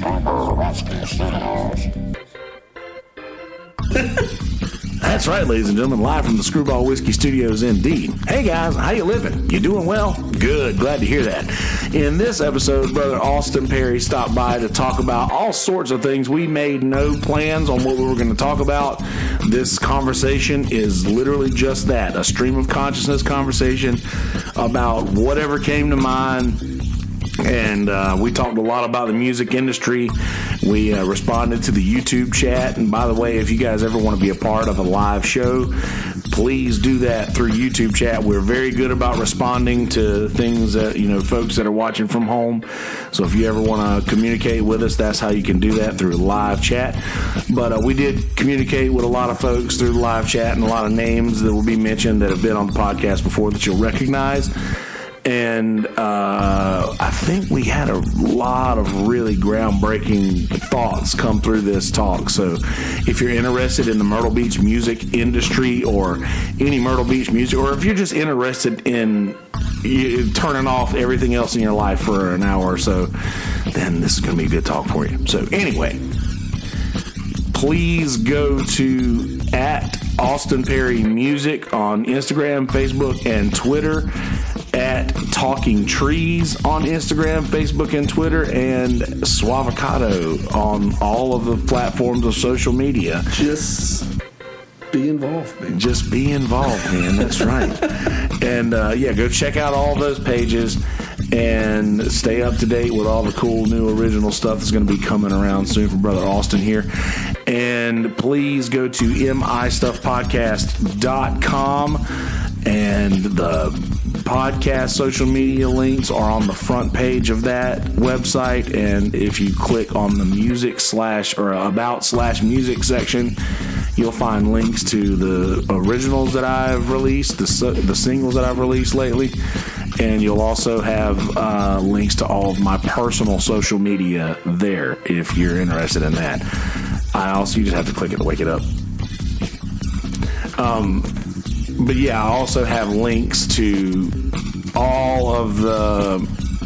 That's right, ladies and gentlemen, live from the Screwball Whiskey Studios indeed. Hey guys, how you living? You doing well? Good, glad to hear that. In this episode, Brother Austin Perry stopped by to talk about all sorts of things. We made no plans on what we were going to talk about. This conversation is literally just that, a stream of consciousness conversation about whatever came to mind. And we talked a lot about the music industry. We responded to the YouTube chat. And by the way, if you guys ever want to be a part of a live show, please do that through YouTube chat. We're very good about responding to things that, folks that are watching from home. So if you ever want to communicate with us, that's how you can do that, through live chat. But we did communicate with a lot of folks through the live chat, and a lot of names that will be mentioned that have been on the podcast before that you'll recognize. And I think we had a lot of really groundbreaking thoughts come through this talk. So if you're interested in the Myrtle Beach music industry, or any Myrtle Beach music, or if you're just interested in turning off everything else in your life for an hour or so, then this is going to be a good talk for you. So anyway, please go to @Austin Perry Music on Instagram, Facebook, and Twitter, @Talking Trees on Instagram, Facebook, and Twitter, and Suavocado on all of the platforms of social media. Just be involved, man. Just be involved, man. That's right. And go check out all those pages and stay up to date with all the cool new original stuff that's going to be coming around soon from Brother Austin here. And please go to mistuffpodcast.com, and the podcast social media links are on the front page of that website. And if you click on the music /about/music section, you'll find links to the originals that I've released, the singles that I've released lately. And you'll also have links to all of my personal social media there if you're interested in that. You just have to click it to wake it up. But yeah, I also have links to all of the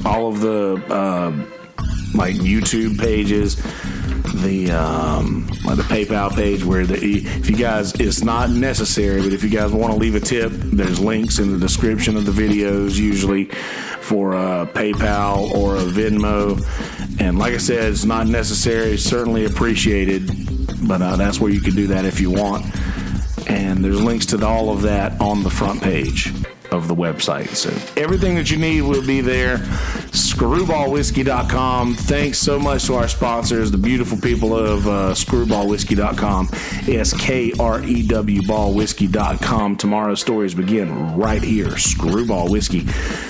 like YouTube pages, the PayPal page, where if you guys, it's not necessary, but if you guys want to leave a tip, there's links in the description of the videos usually for PayPal or a Venmo. And like I said, it's not necessary, certainly appreciated, but that's where you can do that if you want. And there's links to all of that on the front page of the website. So everything that you need will be there. Screwballwhiskey.com. Thanks so much to our sponsors, the beautiful people of screwballwhiskey.com. SKREW ballwhiskey.com. Tomorrow's stories begin right here. Screwball Whiskey.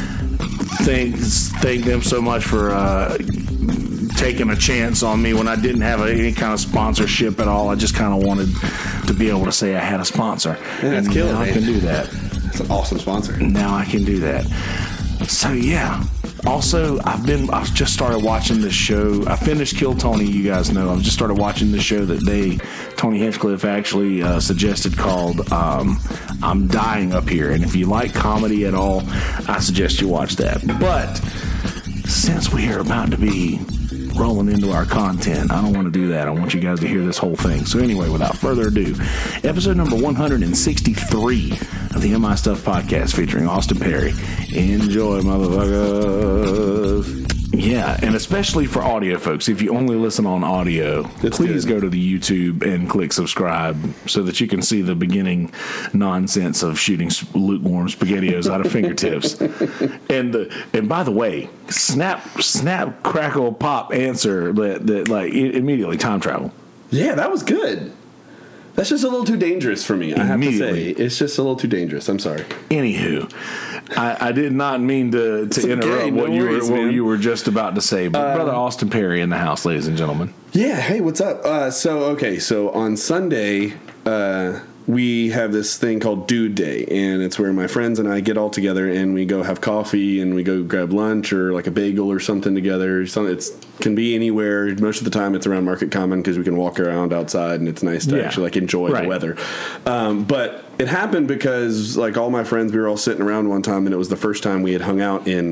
Thank them so much for taking a chance on me when I didn't have any kind of sponsorship at all. I just kind of wanted to be able to say I had a sponsor. Yeah, that's killer, man. I can do that. It's an awesome sponsor. Now I can do that. So yeah. Also, I've just started watching this show. I finished Kill Tony, you guys know. I've just started watching this show that Tony Hinchcliffe actually suggested, called I'm Dying Up Here. And if you like comedy at all, I suggest you watch that. But since we are about to be rolling into our content, I don't want to do that. I want you guys to hear this whole thing. So anyway, without further ado, episode number 163 of the MI Stuff Podcast featuring Austin Perry. Enjoy, motherfuckers. Yeah, and especially for audio folks, if you only listen on audio, please go to the YouTube and click subscribe so that you can see the beginning nonsense of shooting lukewarm SpaghettiOs out of fingertips. And by the way, snap, crackle, pop answer that like immediately time travel. Yeah, that was good. That's just a little too dangerous for me, I have to say. It's just a little too dangerous. I'm sorry. Anywho, I did not mean to interrupt what you were just about to say. But Brother Austin Perry in the house, ladies and gentlemen. Yeah, hey, what's up? So on Sunday, we have this thing called Dude Day, and it's where my friends and I get all together and we go have coffee and we go grab lunch or like a bagel or something together. It can be anywhere. Most of the time it's around Market Common because we can walk around outside and it's nice to actually like enjoy the weather. But it happened because like all my friends, we were all sitting around one time and it was the first time we had hung out in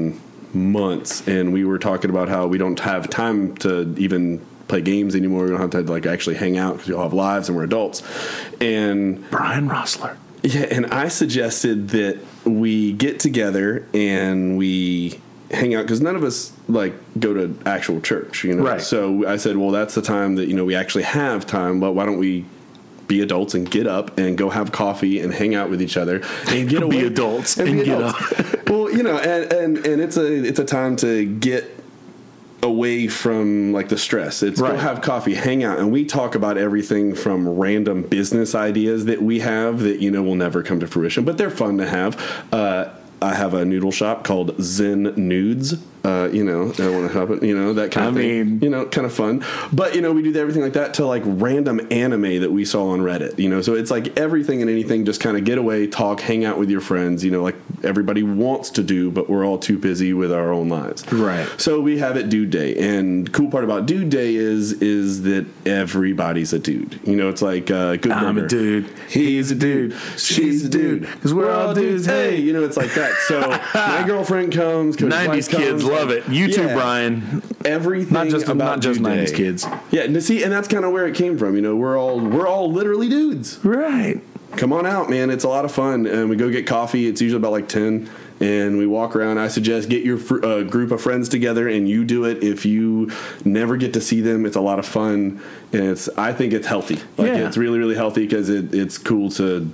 months, and we were talking about how we don't have time to even play games anymore. We don't have to like actually hang out because we all have lives and we're adults. And Brian Rossler. Yeah, and I suggested that we get together and we hang out because none of us like go to actual church, you know. Right. So I said, well, that's the time that, you know, we actually have time, but why don't we be adults and get up and go have coffee and hang out with each other and get away. Be adults and get up. Well, you know, and it's a time to get away from like the stress. It's right. Go have coffee, hang out, and we talk about everything from random business ideas that we have that, you know, will never come to fruition, but they're fun to have. I have a noodle shop called Zen Nudes. You know, I want to help it, you know, that kind of thing. You know, kind of fun. But, you know, we do everything like that to like random anime that we saw on Reddit, you know. So it's like everything and anything, just kind of get away, talk, hang out with your friends, you know, like everybody wants to do, but we're all too busy with our own lives. Right. So we have it Dude Day. And the cool part about Dude Day is that everybody's a dude. You know, it's like Good Burger. I'm a dude. He's a dude. She's a dude. Because we're all dudes. Hey. You know, it's like that. So my girlfriend comes. 90s kids love it. You too, Brian. Everything not just about 90s kids. Yeah, and see, and that's kind of where it came from. You know, we're all literally dudes. Right. Come on out, man. It's a lot of fun. And we go get coffee. It's usually about like 10. And we walk around. I suggest get your group of friends together and you do it. If you never get to see them, it's a lot of fun. And I think it's healthy. Like it's really, really healthy because it's cool to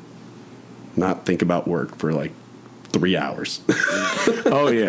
not think about work for like 3 hours. Oh yeah,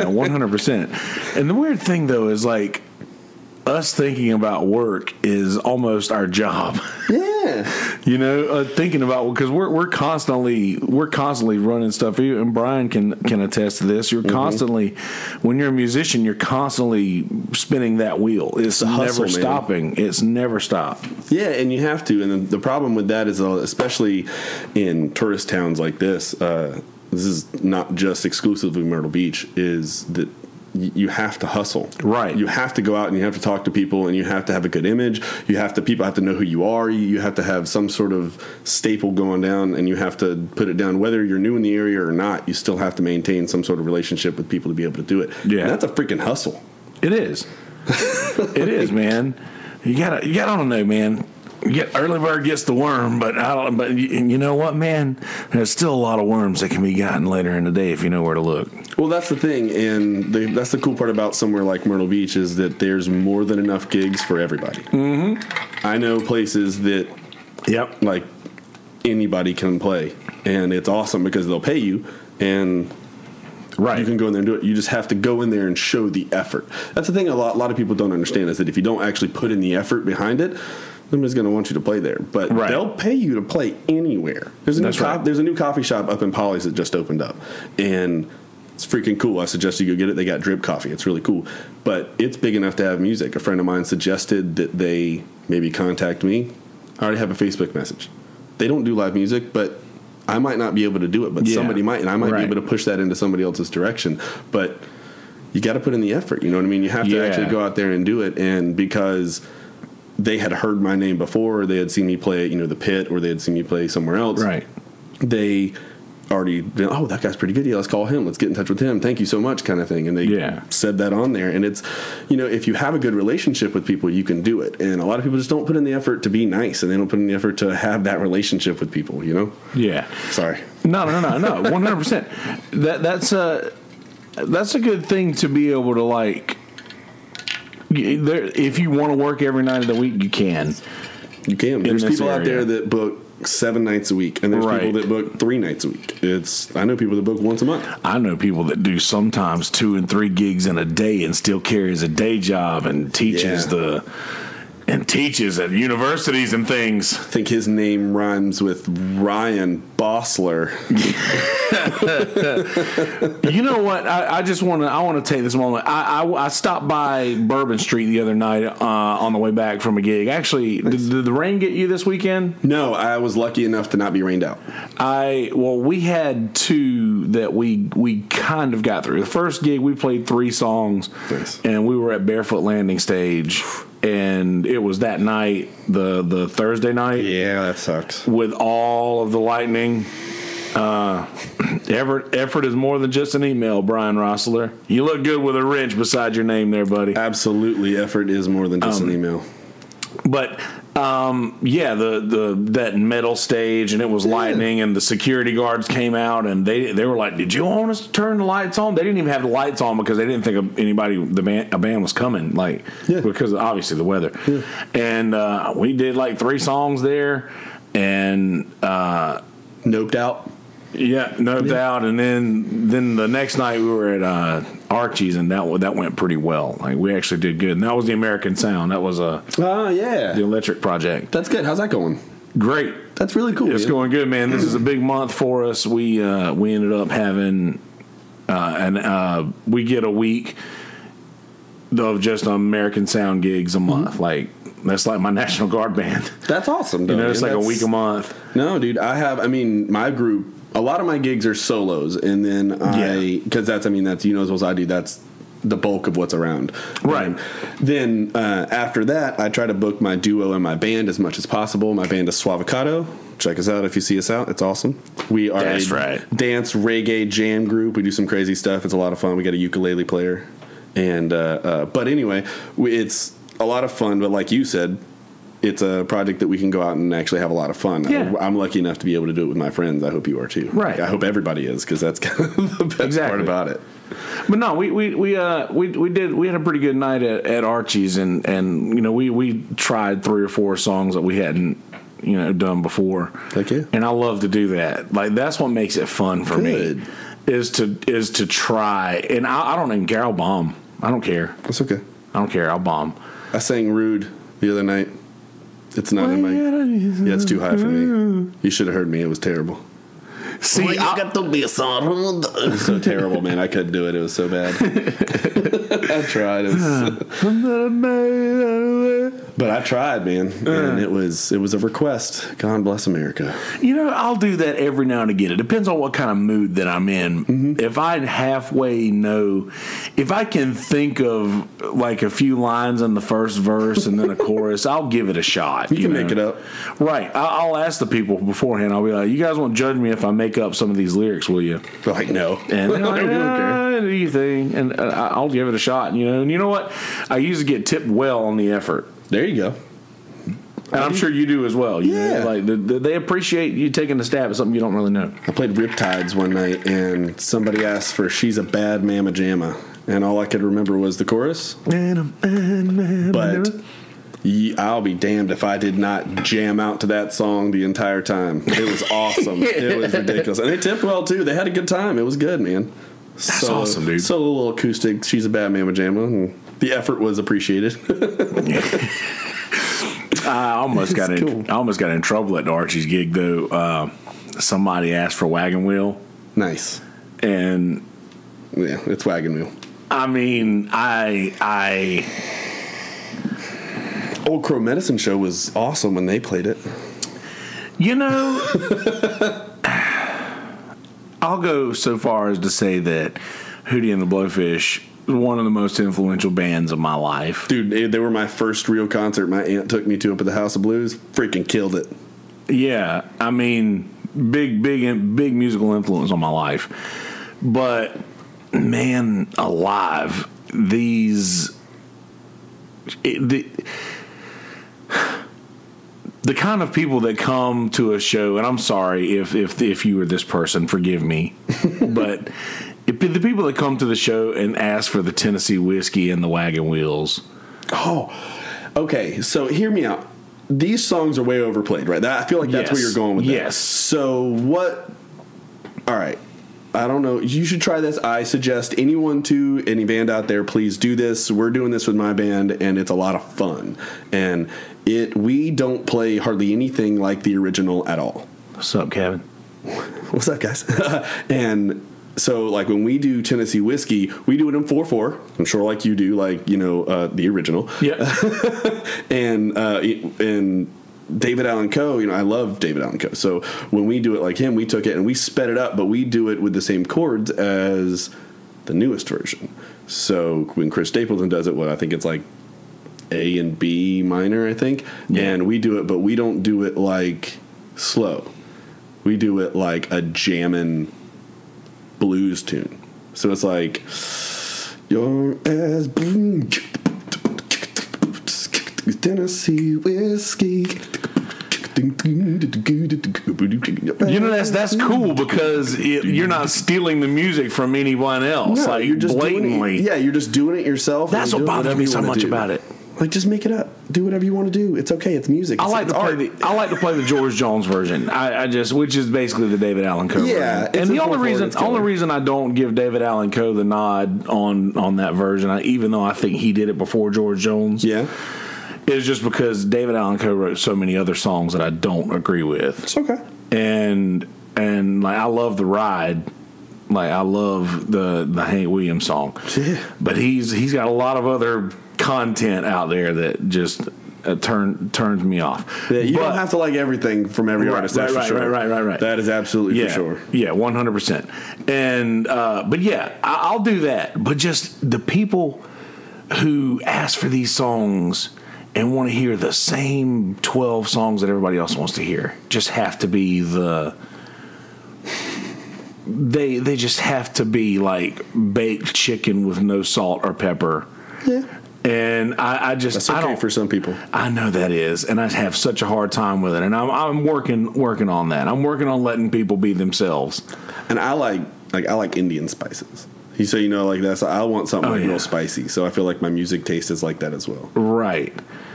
100%. And the weird thing though is like us thinking about work is almost our job. Yeah. You know, thinking about, because we're constantly running stuff. And Brian can attest to this. You're constantly, when you're a musician, you're constantly spinning that wheel. It's never stopping. Man. It's never stopped. Yeah, and you have to. And the problem with that is, especially in tourist towns like this, this is not just exclusively Myrtle Beach, is that you have to hustle. Right. You have to go out and you have to talk to people and you have to have a good image. People have to know who you are. You have to have some sort of staple going down and you have to put it down. Whether you're new in the area or not, you still have to maintain some sort of relationship with people to be able to do it. Yeah. And that's a freaking hustle. It is. It is, man. You gotta know, man. Early bird gets the worm, but you know what, man? There's still a lot of worms that can be gotten later in the day if you know where to look. Well, that's the thing, and that's the cool part about somewhere like Myrtle Beach is that there's more than enough gigs for everybody. Mm-hmm. I know places that, like anybody can play, and it's awesome because they'll pay you, and you can go in there and do it. You just have to go in there and show the effort. That's the thing a lot of people don't understand is that if you don't actually put in the effort behind it, somebody's going to want you to play there, but they'll pay you to play anywhere. There's a new coffee shop up in Polly's that just opened up, and it's freaking cool. I suggest you go get it. They got drip coffee. It's really cool, but it's big enough to have music. A friend of mine suggested that they maybe contact me. I already have a Facebook message. They don't do live music, but I might not be able to do it, but somebody might, and I might be able to push that into somebody else's direction. But you got to put in the effort. You know what I mean? You have to actually go out there and do it, and because they had heard my name before, or they had seen me play at, the Pit, or they had seen me play somewhere else. Right. They already been, oh, that guy's pretty good. Yeah, let's call him. Let's get in touch with him. Thank you so much, kind of thing. And they said that on there. And it's, if you have a good relationship with people, you can do it. And a lot of people just don't put in the effort to be nice, and they don't put in the effort to have that relationship with people. Yeah. Sorry. No. 100%. That's a good thing to be able to like. If you want to work every night of the week, you can. You can. There's people out there that book 7 nights a week, and there's people that book 3 nights a week. I know people that book once a month. I know people that do sometimes 2 and 3 gigs in a day and still carries a day job and teaches teaches at universities and things. I think his name rhymes with Ryan Bossler. You know what? I want to take this moment. I stopped by Bourbon Street the other night on the way back from a gig. Actually, did the rain get you this weekend? No, I was lucky enough to not be rained out. We had 2 that we kind of got through. The first gig we played 3 songs, and we were at Barefoot Landing Stage. And it was that night, the Thursday night. Yeah, that sucks. With all of the lightning. Effort is more than just an email, Brian Rossler. You look good with a wrench beside your name there, buddy. Absolutely, effort is more than just an email. But that metal stage, and it was lightning, and the security guards came out, and they were like, "Did you want us to turn the lights on?" They didn't even have the lights on because they didn't think a band was coming, because obviously the weather. Yeah. And we did like 3 songs there, and noped out. Yeah, no doubt. And then the next night we were at Archie's, and that went pretty well. Like, we actually did good. And that was the American Sound. That was the Electric Project. That's good. How's that going? Great. That's really cool. It's going good, man. This is a big month for us. We ended up having we get a week of just American Sound gigs a month. Mm-hmm. Like, that's like my National Guard band. That's awesome, though. It's like a week a month. No, dude. My group. A lot of my gigs are solos, and then because that's you know as well as I do, that's the bulk of what's around. Right. Then after that, I try to book my duo and my band as much as possible. My band is Suavocado. Check us out if you see us out. It's awesome. We are dance reggae jam group. We do some crazy stuff. It's a lot of fun. We got a ukulele player, and but anyway, it's a lot of fun. But like you said, it's a project that we can go out and actually have a lot of fun. Yeah. I'm lucky enough to be able to do it with my friends. I hope you are too. Right. I hope everybody is, because that's kind of the best part about it. But no, we had a pretty good night at Archie's, and you know we tried 3 or 4 songs that we hadn't done before. Thank you. And I love to do that. Like, that's what makes it fun for me. Is to try, and I don't even care. I'll bomb. I don't care. That's okay. I don't care. I'll bomb. I sang Rude the other night. It's not in my... Yeah, it's too high for me. You should have heard me. It was terrible. See, you got to be so rude. It was so terrible, man. I couldn't do it. It was so bad. I tried. But I tried, man. And it was a request. God bless America. I'll do that every now and again. It depends on what kind of mood that I'm in. Mm-hmm. If I halfway know... If I can think of like a few lines in the first verse and then a chorus, I'll give it a shot. You can make it up. Right. I'll ask the people beforehand. I'll be like, you guys won't judge me if I make up some of these lyrics, will you? They're like, no. And they're like, do you think? And I'll give it a shot. And you know what? I usually get tipped well on the effort. There you go. And I'm sure you do as well. Like they appreciate you taking a stab at something you don't really know. I played Riptides one night, and somebody asked for "She's a Bad Mamma Jamma," and all I could remember was the chorus. But I'll be damned if I did not jam out to that song the entire time. It was awesome. It was ridiculous, and they tipped well too. They had a good time. It was good, man. That's awesome, dude. So a little acoustic. She's a bad mamma jamma. And the effort was appreciated. I almost got in trouble at Archie's gig though. Somebody asked for Wagon Wheel. Nice. And yeah, it's Wagon Wheel. I mean, Old Crow Medicine Show was awesome when they played it. I'll go so far as to say that Hootie and the Blowfish was one of the most influential bands of my life. Dude, they were my first real concert my aunt took me to up at the House of Blues. Freaking killed it. Yeah, I mean, big musical influence on my life. But, man, alive, the kind of people that come to a show, and I'm sorry if you were this person, forgive me, but the people that come to the show and ask for the Tennessee whiskey and the Wagon Wheels. Oh, okay. So hear me out. These songs are way overplayed, right? I feel like that's where you're going with that. Yes. So what? All right. I don't know. You should try this. I suggest any band out there, please do this. We're doing this with my band, and it's a lot of fun. And we don't play hardly anything like the original at all. What's up, Kevin? What's up, guys? And so, like, when we do Tennessee whiskey, we do it in 4/4. I'm sure, like you do, like, the original. Yeah. and David Allan Coe, I love David Allan Coe. So when we do it like him, we took it and we sped it up, but we do it with the same chords as the newest version. So when Chris Stapleton does it, I think it's like A and B minor, I think. Yeah. And we do it, but we don't do it like slow. We do it like a jammin', blues tune. So it's like your ass boom, Tennessee whiskey. That's cool because you're not stealing the music from anyone else. No, like you're just blatantly. you're just doing it yourself. That's what bothers me so much about it. Like, just make it up. Do whatever you want to do. It's okay. It's music. I like to play the George Jones version. Which is basically the David Allan Coe version. And the only reason I don't give David Allan Coe the nod on that version, even though I think he did it before George Jones. Yeah. Is just because David Allan Coe wrote so many other songs that I don't agree with. It's okay. And like I love The Ride. Like I love the Hank Williams song. Yeah. But he's got a lot of other content out there that just turns me off. Yeah, you don't have to like everything from every artist. That's for sure. Right. That is absolutely for sure. Yeah, 100%. And but yeah, I'll do that. But just the people who ask for these songs and want to hear the same 12 songs that everybody else wants to hear just have to be they just have to be like baked chicken with no salt or pepper. Yeah. And that's okay for some people. I know that is, and I have such a hard time with it. And I'm working on that. I'm working on letting people be themselves. And I like Indian spices. So I want something real spicy. So I feel like my music taste is like that as well. Right.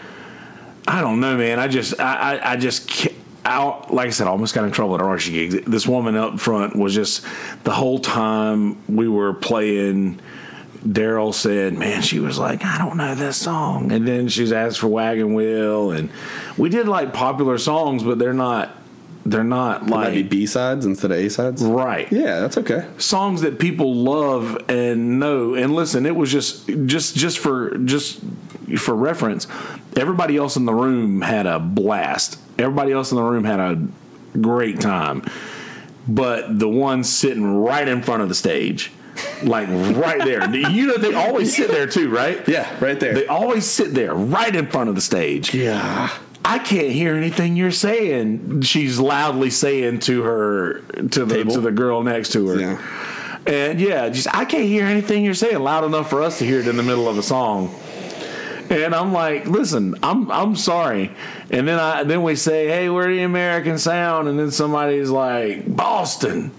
I don't know, man. I just can't. Like I said, I almost got in trouble at RC gigs. This woman up front was just the whole time we were playing. Daryl said, "Man," she was like, "I don't know this song," and then she's asked for Wagon Wheel, and we did like popular songs, but they're not like maybe B-sides instead of A-sides, right? Yeah, that's okay. Songs that people love and know and listen. It was just for reference. Everybody else in the room had a blast. Everybody else in the room had a great time, but the one sitting right in front of the stage. Like right there. They always sit there too, right? Yeah, right there. They always sit there right in front of the stage. Yeah. I can't hear anything you're saying. She's loudly saying to the girl next to her. Yeah. And I can't hear anything you're saying loud enough for us to hear it in the middle of a song. And I'm like, listen, I'm sorry. And then we say, hey, we're the American Sound, and then somebody's like, Boston.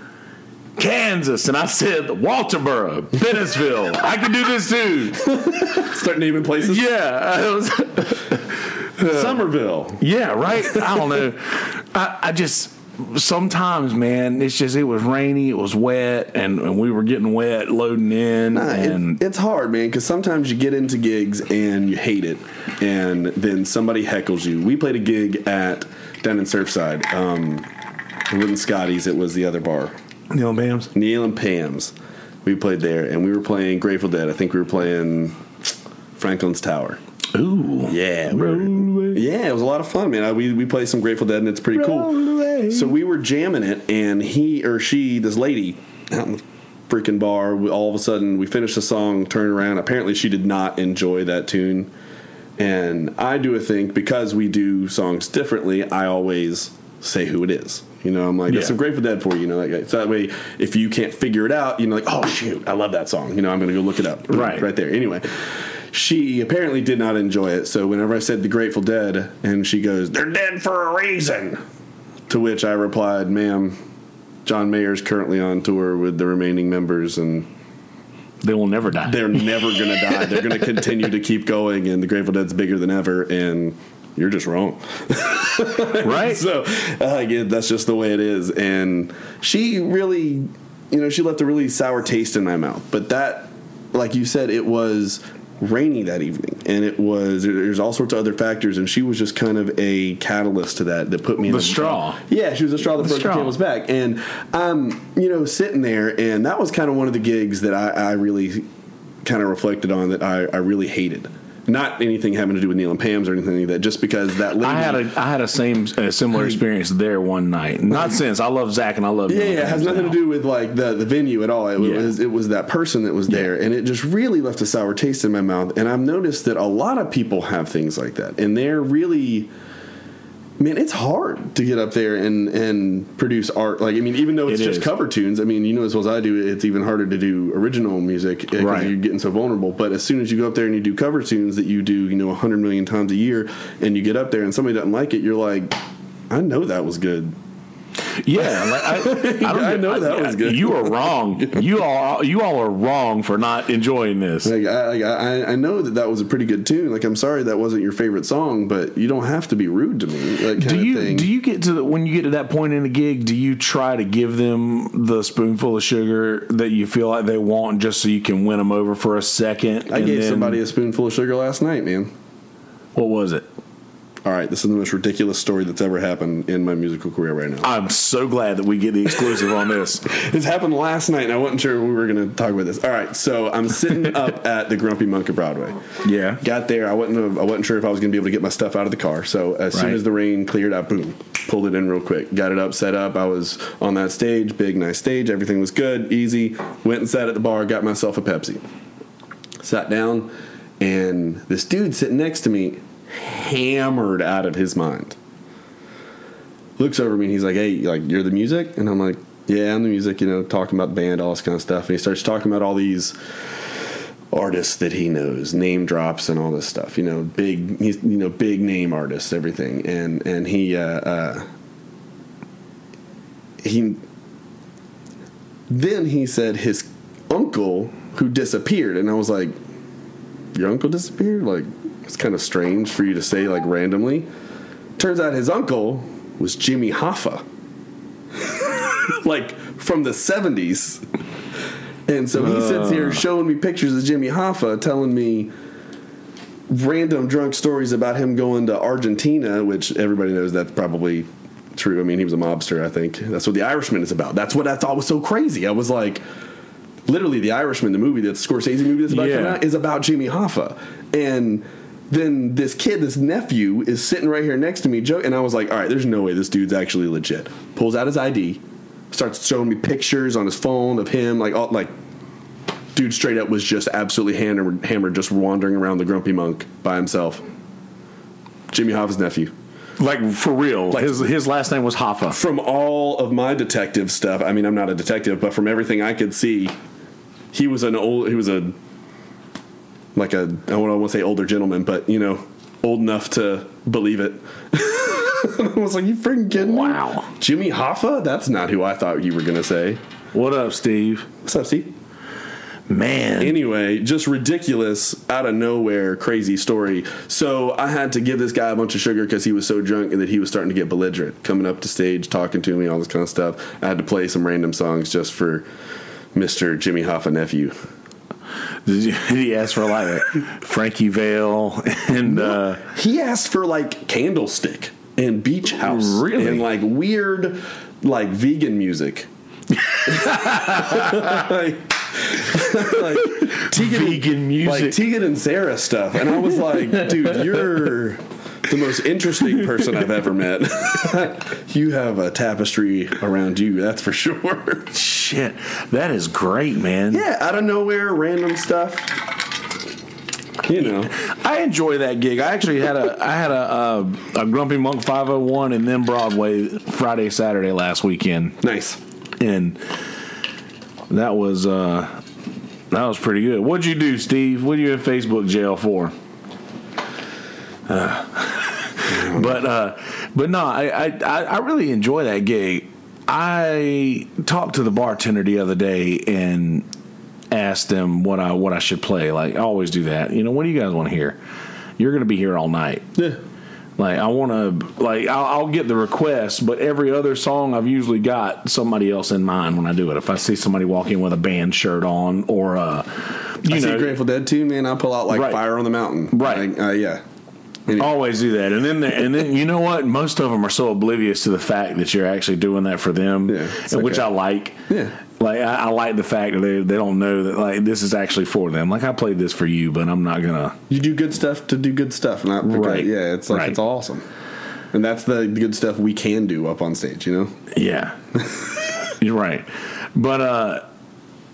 Kansas, and I said Walterboro, Bennettsville. I can do this too. Start naming places. Yeah, Somerville. Yeah, right. I don't know. I just sometimes, man, it was rainy, it was wet, and we were getting wet loading in. It's hard, man, because sometimes you get into gigs and you hate it, and then somebody heckles you. We played a gig down in Surfside. It wasn't Scotty's; it was the other bar. Neil and Pam's. We played there, and we were playing Grateful Dead. I think we were playing Franklin's Tower. Ooh. Yeah. It was a lot of fun, man. We played some Grateful Dead, and it's pretty cool. So we were jamming it, and he or she, this lady, out in the freaking bar, all of a sudden, we finished the song, turned around. Apparently, she did not enjoy that tune. And I do a thing, because we do songs differently, I always say who it is. I'm like, that's some Grateful Dead for you. So that way, if you can't figure it out, like, oh, shoot, I love that song. I'm going to go look it up. Right there. Anyway, she apparently did not enjoy it. So whenever I said the Grateful Dead, and she goes, they're dead for a reason. To which I replied, ma'am, John Mayer's currently on tour with the remaining members, and they will never die. They're never going to die. They're going to continue to keep going, and the Grateful Dead's bigger than ever, and you're just wrong. Right? So that's just the way it is. And she really, she left a really sour taste in my mouth. But that, like you said, it was rainy that evening, and there's all sorts of other factors, and she was just kind of a catalyst to that put me in the straw. Yeah, she was the straw that broke the camel's back. And I'm sitting there, and that was kind of one of the gigs that I really kind of reflected on, that I really hated. Not anything having to do with Neil and Pam's or anything like that, just because that lady... I had a similar experience there one night. Not since. I love Zach and I love Neil. Yeah, it has nothing to do with like the venue at all. It was that person that was there, and it just really left a sour taste in my mouth. And I've noticed that a lot of people have things like that, and they're really... Man, it's hard to get up there and produce art. Like, I mean, even though it's just cover tunes, I mean, you know as well as I do, it's even harder to do original music because you're getting so vulnerable. But as soon as you go up there and you do cover tunes that you do, 100 million times a year, and you get up there and somebody doesn't like it, you're like, I know that was good. Yeah, I know that was good. You are wrong. You all are wrong for not enjoying this. I know that was a pretty good tune. Like, I'm sorry that wasn't your favorite song, but you don't have to be rude to me. Do you get to when you get to that point in a gig? Do you try to give them the spoonful of sugar that you feel like they want, just so you can win them over for a second? I gave somebody a spoonful of sugar last night, man. What was it? All right, this is the most ridiculous story that's ever happened in my musical career right now. I'm so glad that we get the exclusive on this. This happened last night, and I wasn't sure we were going to talk about this. All right, so I'm sitting up at the Grumpy Monk at Broadway. Yeah. Got there. I wasn't sure if I was going to be able to get my stuff out of the car. So as soon as the rain cleared up, boom, pulled it in real quick. Got it up, set up. I was on that stage, big, nice stage. Everything was good, easy. Went and sat at the bar, got myself a Pepsi. Sat down, and this dude sitting next to me, hammered out of his mind, looks over me and he's like, hey, like, you're the music? And I'm like, yeah, I'm the music, talking about the band, all this kind of stuff. And he starts talking about all these artists that he knows, name drops and all this stuff, big name artists, everything. And he then he said his uncle who disappeared, and I was like, your uncle disappeared? Like, it's kind of strange for you to say, like, randomly. Turns out his uncle was Jimmy Hoffa. Like, from the 70s. And so he sits here showing me pictures of Jimmy Hoffa, telling me random drunk stories about him going to Argentina, which everybody knows that's probably true. I mean, he was a mobster, I think. That's what The Irishman is about. That's what I thought was so crazy. I was like, literally, The Irishman, the movie, that Scorsese movie that's about to come out, is about Jimmy Hoffa. And then this kid, this nephew, is sitting right here next to me, and I was like, all right, there's no way this dude's actually legit. Pulls out his ID, starts showing me pictures on his phone of him, dude straight up was just absolutely hammered, just wandering around the Grumpy Monk by himself. Jimmy Hoffa's nephew. Like, for real. Like, his last name was Hoffa. From all of my detective stuff, I mean, I'm not a detective, but from everything I could see, I don't want to say older gentleman, but, old enough to believe it. I was like, you freaking kidding me? Wow. Jimmy Hoffa? That's not who I thought you were going to say. What up, Steve? What's up, Steve? Man. Anyway, just ridiculous, out of nowhere, crazy story. So I had to give this guy a bunch of sugar because he was so drunk and that he was starting to get belligerent, coming up to stage, talking to me, all this kind of stuff. I had to play some random songs just for Mr. Jimmy Hoffa nephew. Did he ask for like Frankie Vale and he asked for like Candlestick and Beach House, really, and like weird like vegan music. like vegan music, like Tegan and Sarah stuff, and I was like, dude, you're the most interesting person I've ever met. You have a tapestry around you, that's for sure. Shit, that is great, man. Yeah, out of nowhere, random stuff. I enjoy that gig. I actually had a Grumpy Monk 501 and then Broadway Friday, Saturday last weekend. Nice. And that was pretty good. What'd you do, Steve? What are you in Facebook jail for? But no, I really enjoy that gig. I talked to the bartender the other day and asked him what I should play. Like, I always do that. What do you guys want to hear? You're going to be here all night. Yeah. Like, I want to, like, I'll get the request, but every other song I've usually got somebody else in mind when I do it. If I see somebody walk in with a band shirt on, or I see a Grateful Dead tune, man, I'll pull out like Fire on the Mountain. Right. Yeah. Anyway. Always do that, and then you know what? Most of them are so oblivious to the fact that you're actually doing that for them, which I like. Yeah. Like, I like the fact that they don't know that, like, this is actually for them. Like, I played this for you, but I'm not gonna. You do good stuff to do good stuff, not because, right? Yeah, it's like it's awesome, and that's the good stuff we can do up on stage, Yeah, you're right, but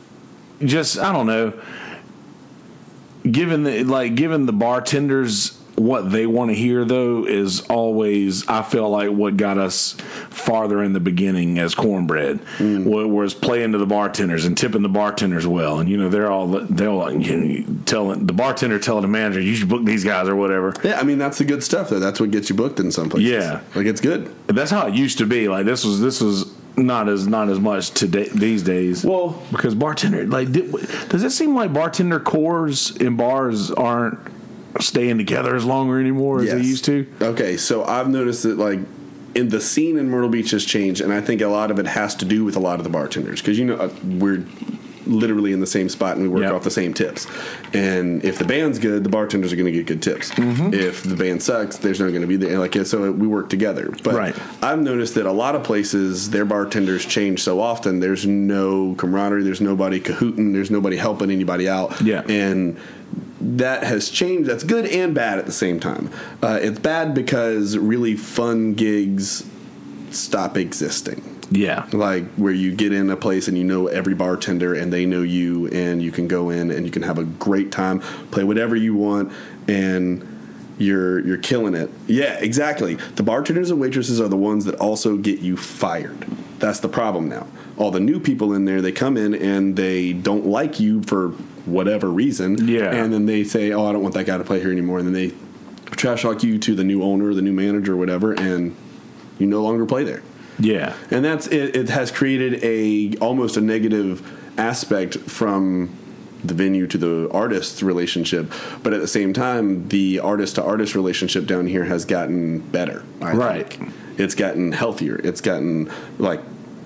just I don't know. Given the bartenders what they want to hear, though, is always, I feel like, what got us farther in the beginning as Cornbread, was playing to the bartenders and tipping the bartenders well. And, they'll telling the bartender telling the manager, you should book these guys or whatever. Yeah, I mean, that's the good stuff, though. That's what gets you booked in some places. Yeah. Like, it's good. That's how it used to be. Like, this was not as much today these days. Well, because bartender, like, does it seem like bartender cores in bars aren't staying together as longer anymore as they used to? Okay, so I've noticed that, like, in the scene in Myrtle Beach has changed, and I think a lot of it has to do with a lot of the bartenders, because we're literally in the same spot and we work off the same tips. And if the band's good, the bartenders are going to get good tips. Mm-hmm. If the band sucks, there's not going to be there. Like, so we work together. But I've noticed that a lot of places, their bartenders change so often. There's no camaraderie. There's nobody cahooting. There's nobody helping anybody out. Yeah. And that has changed. That's good and bad at the same time. It's bad because really fun gigs stop existing. Yeah. Like where you get in a place and you know every bartender and they know you, and you can go in and you can have a great time, play whatever you want, and you're killing it. Yeah, exactly. The bartenders and waitresses are the ones that also get you fired. That's the problem now. All the new people in there, they come in and they don't like you for whatever reason. Yeah. And then they say, oh, I don't want that guy to play here anymore. And then they trash talk you to the new owner, the new manager, or whatever, and you no longer play there. Yeah. And that's it. It has created almost a negative aspect from the venue to the artist's relationship. But at the same time, the artist to artist relationship down here has gotten better. I think. It's gotten healthier. It's gotten, like,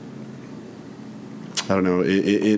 I don't know,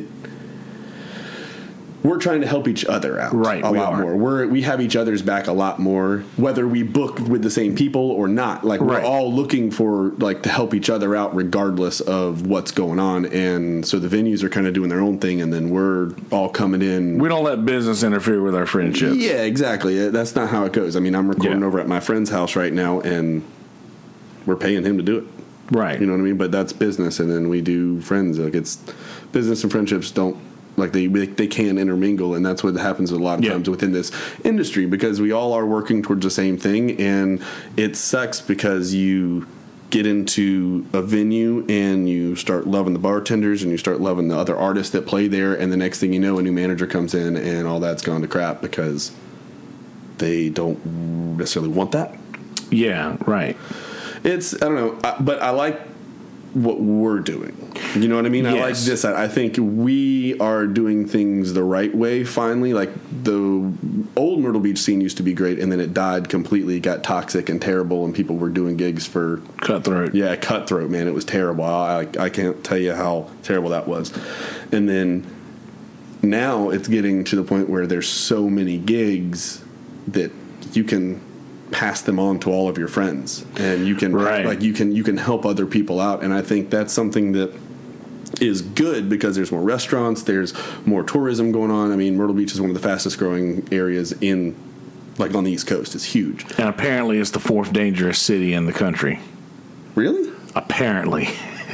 we're trying to help each other out a lot more. We have each other's back a lot more, whether we book with the same people or not. Like, we're all looking for, like, to help each other out regardless of what's going on. And so the venues are kind of doing their own thing, and then we're all coming in. We don't let business interfere with our friendship. Yeah, exactly. That's not how it goes. I mean, I'm recording over at my friend's house right now, and we're paying him to do it. Right. You know what I mean? But that's business, and then we do friends. Like, it's business and friendships don't, like, they can intermingle, and that's what happens a lot of times within this industry, because we all are working towards the same thing, and it sucks because you get into a venue and you start loving the bartenders and you start loving the other artists that play there, and the next thing you know, a new manager comes in and all that's gone to crap because they don't necessarily want that. Yeah, right. It's, I don't know, but I like what we're doing. You know what I mean? Yes. I like this. I think we are doing things the right way finally. Like, the old Myrtle Beach scene used to be great, and then it died completely, got toxic and terrible, and people were doing gigs for cutthroat. Yeah, cutthroat, man. It was terrible. I can't tell you how terrible that was. And then now it's getting to the point where there's so many gigs that you can pass them on to all of your friends, and you can you can help other people out. And I think that's something that is good because there's more restaurants, there's more tourism going on. I mean, Myrtle Beach is one of the fastest growing areas on the East Coast. It's huge. And apparently it's the fourth dangerous city in the country. Really? Apparently.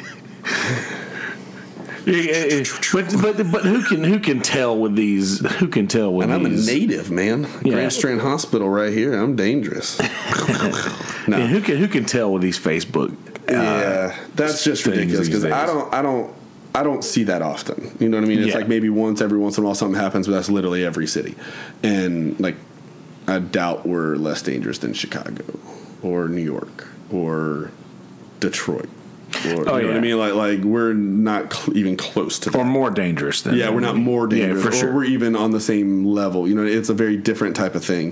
But who can tell with these? Who can tell with and these? I'm a native, man. Yeah. Grand Strand Hospital right here. I'm dangerous. No. Yeah, who can tell with these Facebook? That's just ridiculous because I don't see that often. You know what I mean? It's like maybe every once in a while something happens, but that's literally every city. And, like, I doubt we're less dangerous than Chicago or New York or Detroit. Or, you know what I mean? Like we're not even close to that. Or more dangerous than we're not more dangerous. Yeah, for sure. Or we're even on the same level. You know, it's a very different type of thing.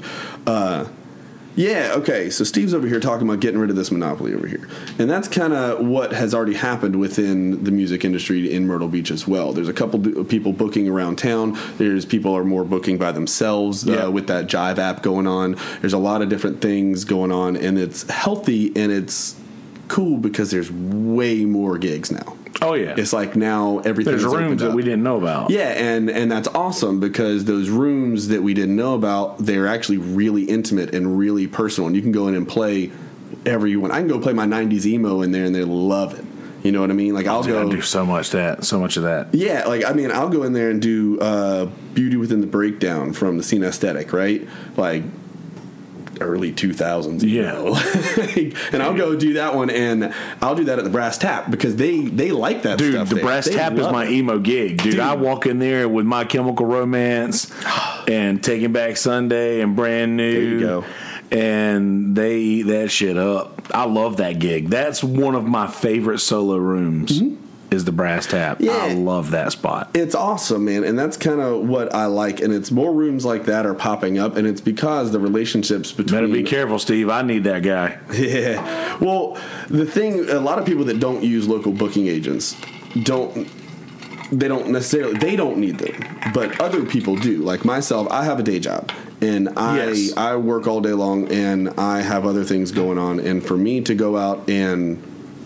Okay, so Steve's over here talking about getting rid of this monopoly over here. And that's kind of what has already happened within the music industry in Myrtle Beach as well. There's a couple people booking around town. There's people are more booking by themselves with that Jive app going on. There's a lot of different things going on, and it's healthy and it's cool because there's way more gigs now. Oh yeah, it's like now everything's there's rooms that we didn't know about. Yeah, and that's awesome because those rooms that we didn't know about, they're actually really intimate and really personal, and you can go in and play whatever you want. I can go play my 90s emo in there and they love it. You know what I mean? Like I do so much of that. Yeah, like I mean, I'll go in there and do Beauty Within the Breakdown from the Scene Aesthetic, right? Like early 2000s. Yeah. And I'll go do that one, and I'll do that at the Brass Tap because they like that dude, stuff. the Brass Tap is my emo gig. Dude, I walk in there with My Chemical Romance and Taking Back Sunday and Brand New. There you go. And they eat that shit up. I love that gig. That's one of my favorite solo rooms. Is the Brass Tap. Yeah. I love that spot. It's awesome, man, and that's kind of what I like, and it's more rooms like that are popping up, and it's because the relationships between... Better be careful, Steve. I need that guy. Yeah. Well, the thing, a lot of people that don't use local booking agents they don't need them, but other people do. Like myself, I have a day job, and I work all day long, and I have other things going on, and for me to go out and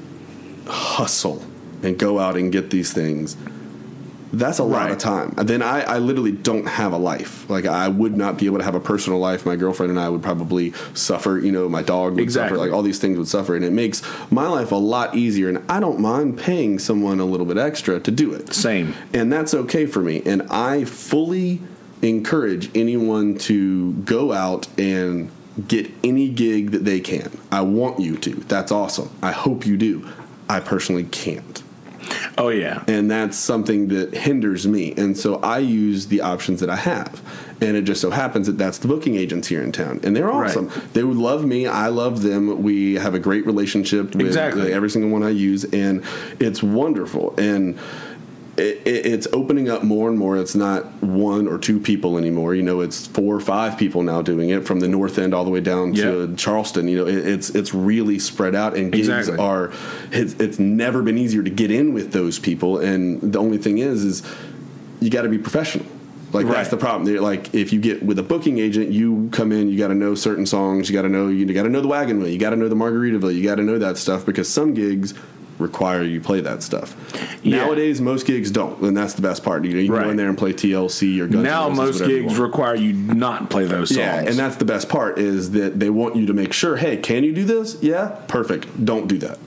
hustle and go out and get these things, that's a lot of time. Then I literally don't have a life. Like, I would not be able to have a personal life. My girlfriend and I would probably suffer. You know, my dog would suffer. Like, all these things would suffer. And it makes my life a lot easier. And I don't mind paying someone a little bit extra to do it. Same. And that's okay for me. And I fully encourage anyone to go out and get any gig that they can. I want you to. That's awesome. I hope you do. I personally can't. Oh, yeah. And that's something that hinders me. And so I use the options that I have. And it just so happens that that's the booking agents here in town. And they're awesome. Right. They would love me. I love them. We have a great relationship with every single one I use. And it's wonderful. And it's opening up more and more. It's not one or two people anymore. You know, it's 4 or 5 people now doing it, from the north end all the way down to Charleston. You know, it's really spread out, and gigs are. It's never been easier to get in with those people. And the only thing is you got to be professional. Like, that's the problem. They're like, if you get with a booking agent, you come in, you got to know certain songs, you got to know the Wagon Wheel, you got to know the Margaritaville, you got to know that stuff, because some gigs require you play that stuff. Nowadays, most gigs don't, and that's the best part. You can go in there and play TLC or Guns N' Roses. Now most gigs require you not play those songs. Yeah, and that's the best part, is that they want you to make sure, hey, can you do this? Yeah, perfect. Don't do that.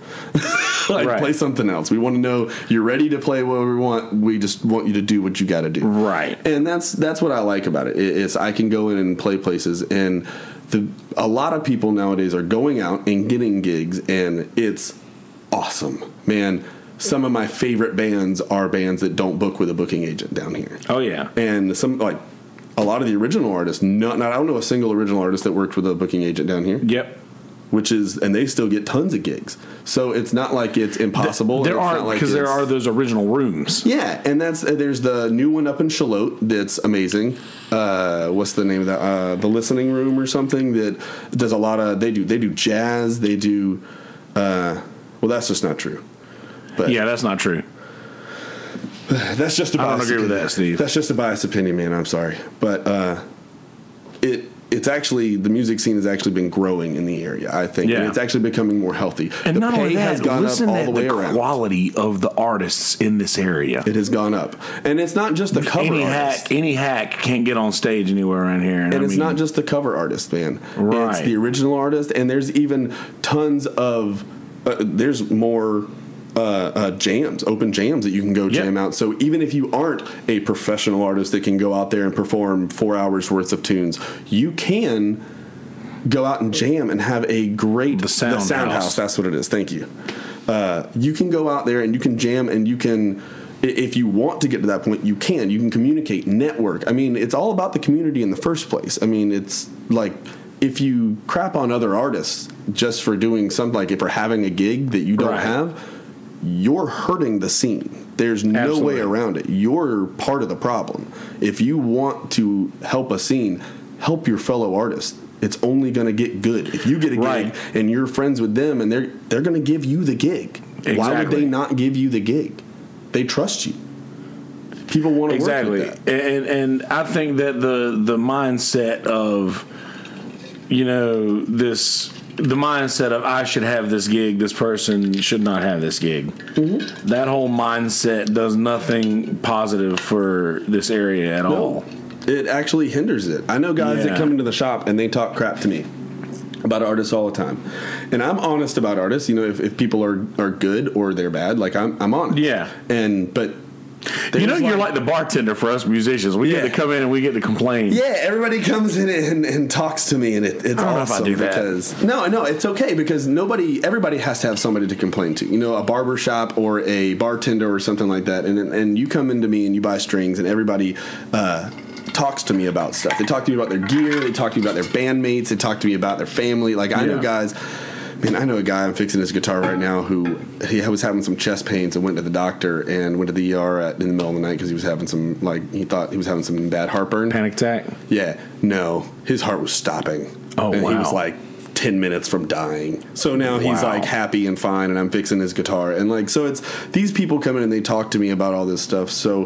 Play something else. We want to know you're ready to play what we want. We just want you to do what you got to do. Right. And that's what I like about it. Is I can go in and play places, and a lot of people nowadays are going out and getting gigs, and it's awesome, man. Some of my favorite bands are bands that don't book with a booking agent down here. Oh yeah. And some, like, a lot of the original artists, I don't know a single original artist that worked with a booking agent down here. Yep. And they still get tons of gigs. So it's not like it's impossible. There are those original rooms. Yeah, and there's the new one up in Charlotte that's amazing. What's the name of that? The Listening Room or something, that does a lot of. They do jazz. They do. Well, that's just not true. But yeah, that's not true. That's just a biased I don't agree with that, Steve. That's just a biased opinion, man. I'm sorry. But it's actually, the music scene has actually been growing in the area, I think. Yeah. And it's actually becoming more healthy. And the not pay only that, has gone up all the way the around. Quality of the artists in this area. It has gone up. And it's not just the cover artist. Any hack can't get on stage anywhere around here. And it's not just the cover artist, man. Right. It's the original artist, and there's even tons of... there's more jams, open jams that you can go jam out. So even if you aren't a professional artist that can go out there and perform 4 hours worth of tunes, you can go out and jam and have a great... The Sound House. That's what it is. Thank you. You can go out there and you can jam, and you can... If you want to get to that point, you can. You can communicate, network. I mean, it's all about the community in the first place. I mean, it's like... If you crap on other artists just for doing something, like if for having a gig that you don't have, you're hurting the scene. There's no way around it. You're part of the problem. If you want to help a scene, help your fellow artists. It's only going to get good. If you get a gig and you're friends with them, and they're going to give you the gig. Exactly. Why would they not give you the gig? They trust you. People want to work with that. And I think that the mindset of... the mindset of I should have this gig, this person should not have this gig. Mm-hmm. That whole mindset does nothing positive for this area at all. It actually hinders it. I know guys that come into the shop and they talk crap to me about artists all the time. And I'm honest about artists. If people are good or they're bad, like I'm honest. Yeah. But You're like the bartender for us musicians. We get to come in and we get to complain. Yeah, everybody comes in and talks to me, and it's I don't awesome know if I do that. because no, it's okay because everybody has to have somebody to complain to. A barber shop or a bartender or something like that, and you come into me and you buy strings, and everybody talks to me about stuff. They talk to me about their gear. They talk to me about their bandmates. They talk to me about their family. Like I know guys. Man, I know a guy, I'm fixing his guitar right now, who he was having some chest pains and went to the doctor and went to the ER in the middle of the night because he was having some, he thought he was having some bad heartburn. Panic attack? Yeah. No. His heart was stopping. Oh, and wow. He was like 10 minutes from dying. So now he's like happy and fine, and I'm fixing his guitar. And so it's, these people come in and they talk to me about all this stuff. So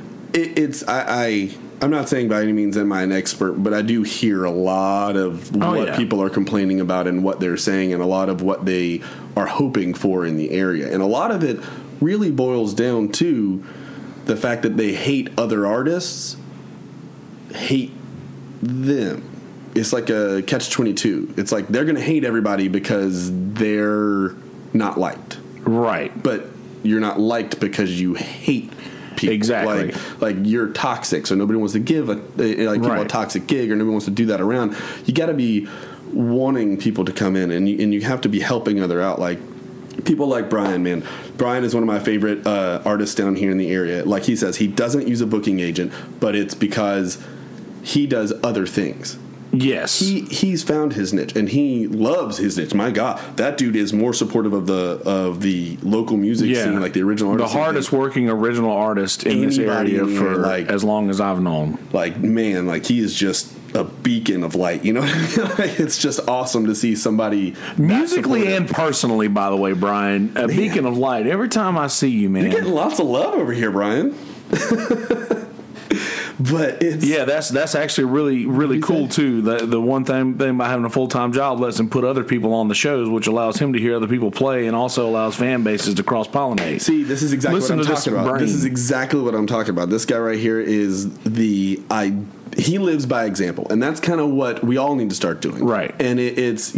I'm not saying by any means am I an expert, but I do hear a lot of what people are complaining about and what they're saying and a lot of what they are hoping for in the area. And a lot of it really boils down to the fact that they hate other artists, hate them. It's like a catch-22. It's like they're going to hate everybody because they're not liked. Right. But you're not liked because you hate people. Exactly. Like you're toxic, so nobody wants to give people a toxic gig, or nobody wants to do that around. You got to be wanting people to come in, and you have to be helping other out. Like people like Brian, man. Brian is one of my favorite artists down here in the area. Like he says, he doesn't use a booking agent, but it's because he does other things. Yes. He's found his niche, and he loves his niche. My God, that dude is more supportive of the local music scene, like the original artist. The hardest working original artist in this area for as long as I've known. Like, man, he is just a beacon of light. You know what I mean? It's just awesome to see somebody musically and personally, by the way, Brian, a beacon of light. Every time I see you, man. You're getting lots of love over here, Brian. But it's that's actually really cool too. The one thing about having a full-time job lets him put other people on the shows, which allows him to hear other people play and also allows fan bases to cross-pollinate. See, this is exactly what I'm talking about. This is exactly what I'm talking about. This guy right here is he lives by example, and that's kind of what we all need to start doing. Right. And it's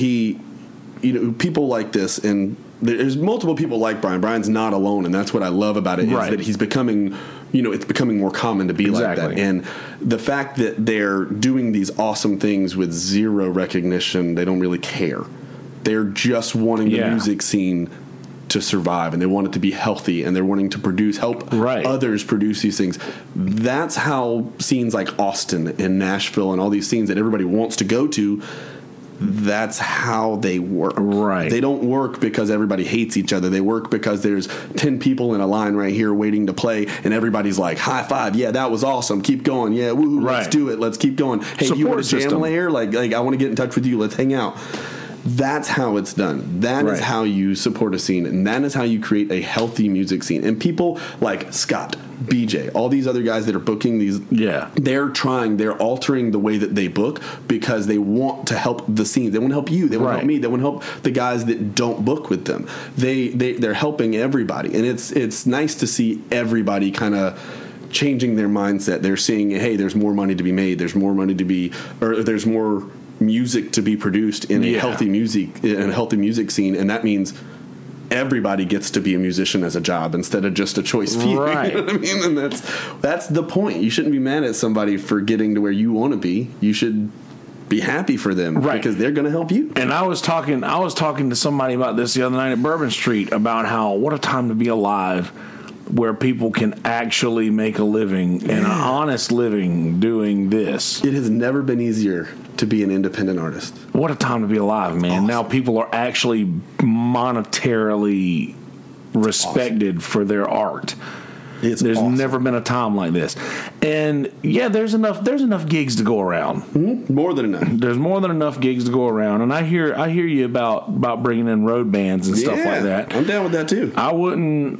people like this, and there's multiple people like Brian. Brian's not alone, and that's what I love about it, is that he's becoming, it's becoming more common to be like that. And the fact that they're doing these awesome things with zero recognition, they don't really care. They're just wanting the music scene to survive, and they want it to be healthy, and they're wanting to help others produce these things. That's how scenes like Austin and Nashville and all these scenes that everybody wants to go to, that's how they work. Right. They don't work because everybody hates each other. They work because there's 10 people in a line right here waiting to play, and everybody's like, high five, yeah, that was awesome, keep going, yeah, woohoo, let's do it, let's keep going. Hey, you want to jam later? Like I want to get in touch with you, let's hang out. That's how it's done. That is how you support a scene, and that is how you create a healthy music scene. And people like Scott, BJ, all these other guys that are booking these, they're altering the way that they book because they want to help the scene. They want to help you. They want to help me. They want to help the guys that don't book with them. They're helping everybody, and it's nice to see everybody kind of changing their mindset. They're seeing, hey, there's more money to be made. There's more money to be, or there's more music to be produced in a healthy music scene, and that means everybody gets to be a musician as a job instead of just a choice few. Right. You know what I mean? And that's the point. You shouldn't be mad at somebody for getting to where you want to be. You should be happy for them because they're going to help you. And I was talking to somebody about this the other night at Bourbon Street about how what a time to be alive, where people can actually make a living and an honest living doing this. It has never been easier to be an independent artist. What a time to be alive, man. Awesome. Now people are actually monetarily respected for their art. There's never been a time like this. And there's enough gigs to go around. Mm-hmm. More than enough. There's more than enough gigs to go around. And I hear you about bringing in road bands and stuff like that. I'm down with that too. I wouldn't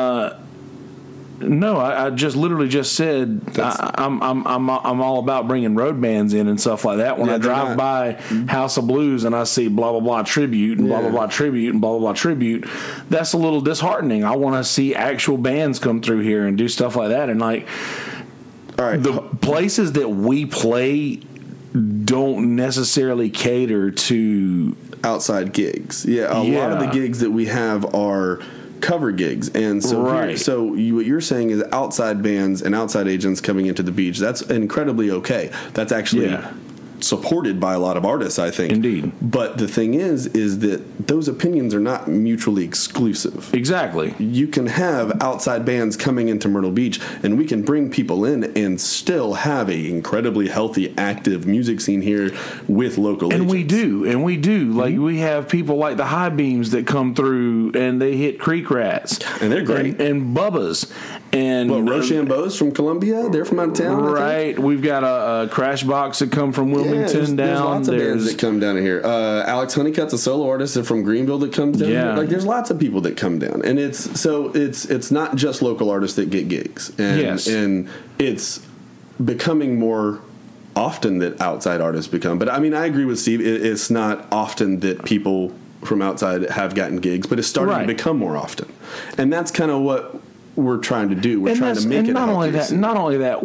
No, I just literally just said I'm all about bringing road bands in and stuff like that. When I drive by House of Blues and I see blah blah blah tribute and blah blah blah tribute and blah blah blah tribute, that's a little disheartening. I want to see actual bands come through here and do stuff like that. And the places that we play don't necessarily cater to outside gigs. A lot of the gigs that we have are cover gigs. And so Right. what you're saying is outside bands and outside agents coming into the beach. That's incredibly okay. That's actually Yeah. supported by a lot of artists, I think. Indeed. But the thing is that those opinions are not mutually exclusive. Exactly. You can have outside bands coming into Myrtle Beach, and we can bring people in and still have a incredibly healthy, active music scene here with local And agents. we do. Like, we have people like the High Beams that come through and they hit Creek Rats. And they're great. And Bubba's. And What, Rochambeau's from Columbia? They're from out of town, I think? right. We've got a Crash Box that come from Wilmington There's down. lots of bands that come down here. Alex Honeycutt's a solo artist from Greenville that comes down Yeah. here. Like, there's lots of people that come down, and it's not just local artists that get gigs. And, Yes. and it's becoming more often that outside artists become. But I mean, I agree with Steve. It's not often that people from outside have gotten gigs, but it's starting Right. to become more often, and that's kind of what we're trying to do. We're trying to make it. not a only healthier that, scene. not only that,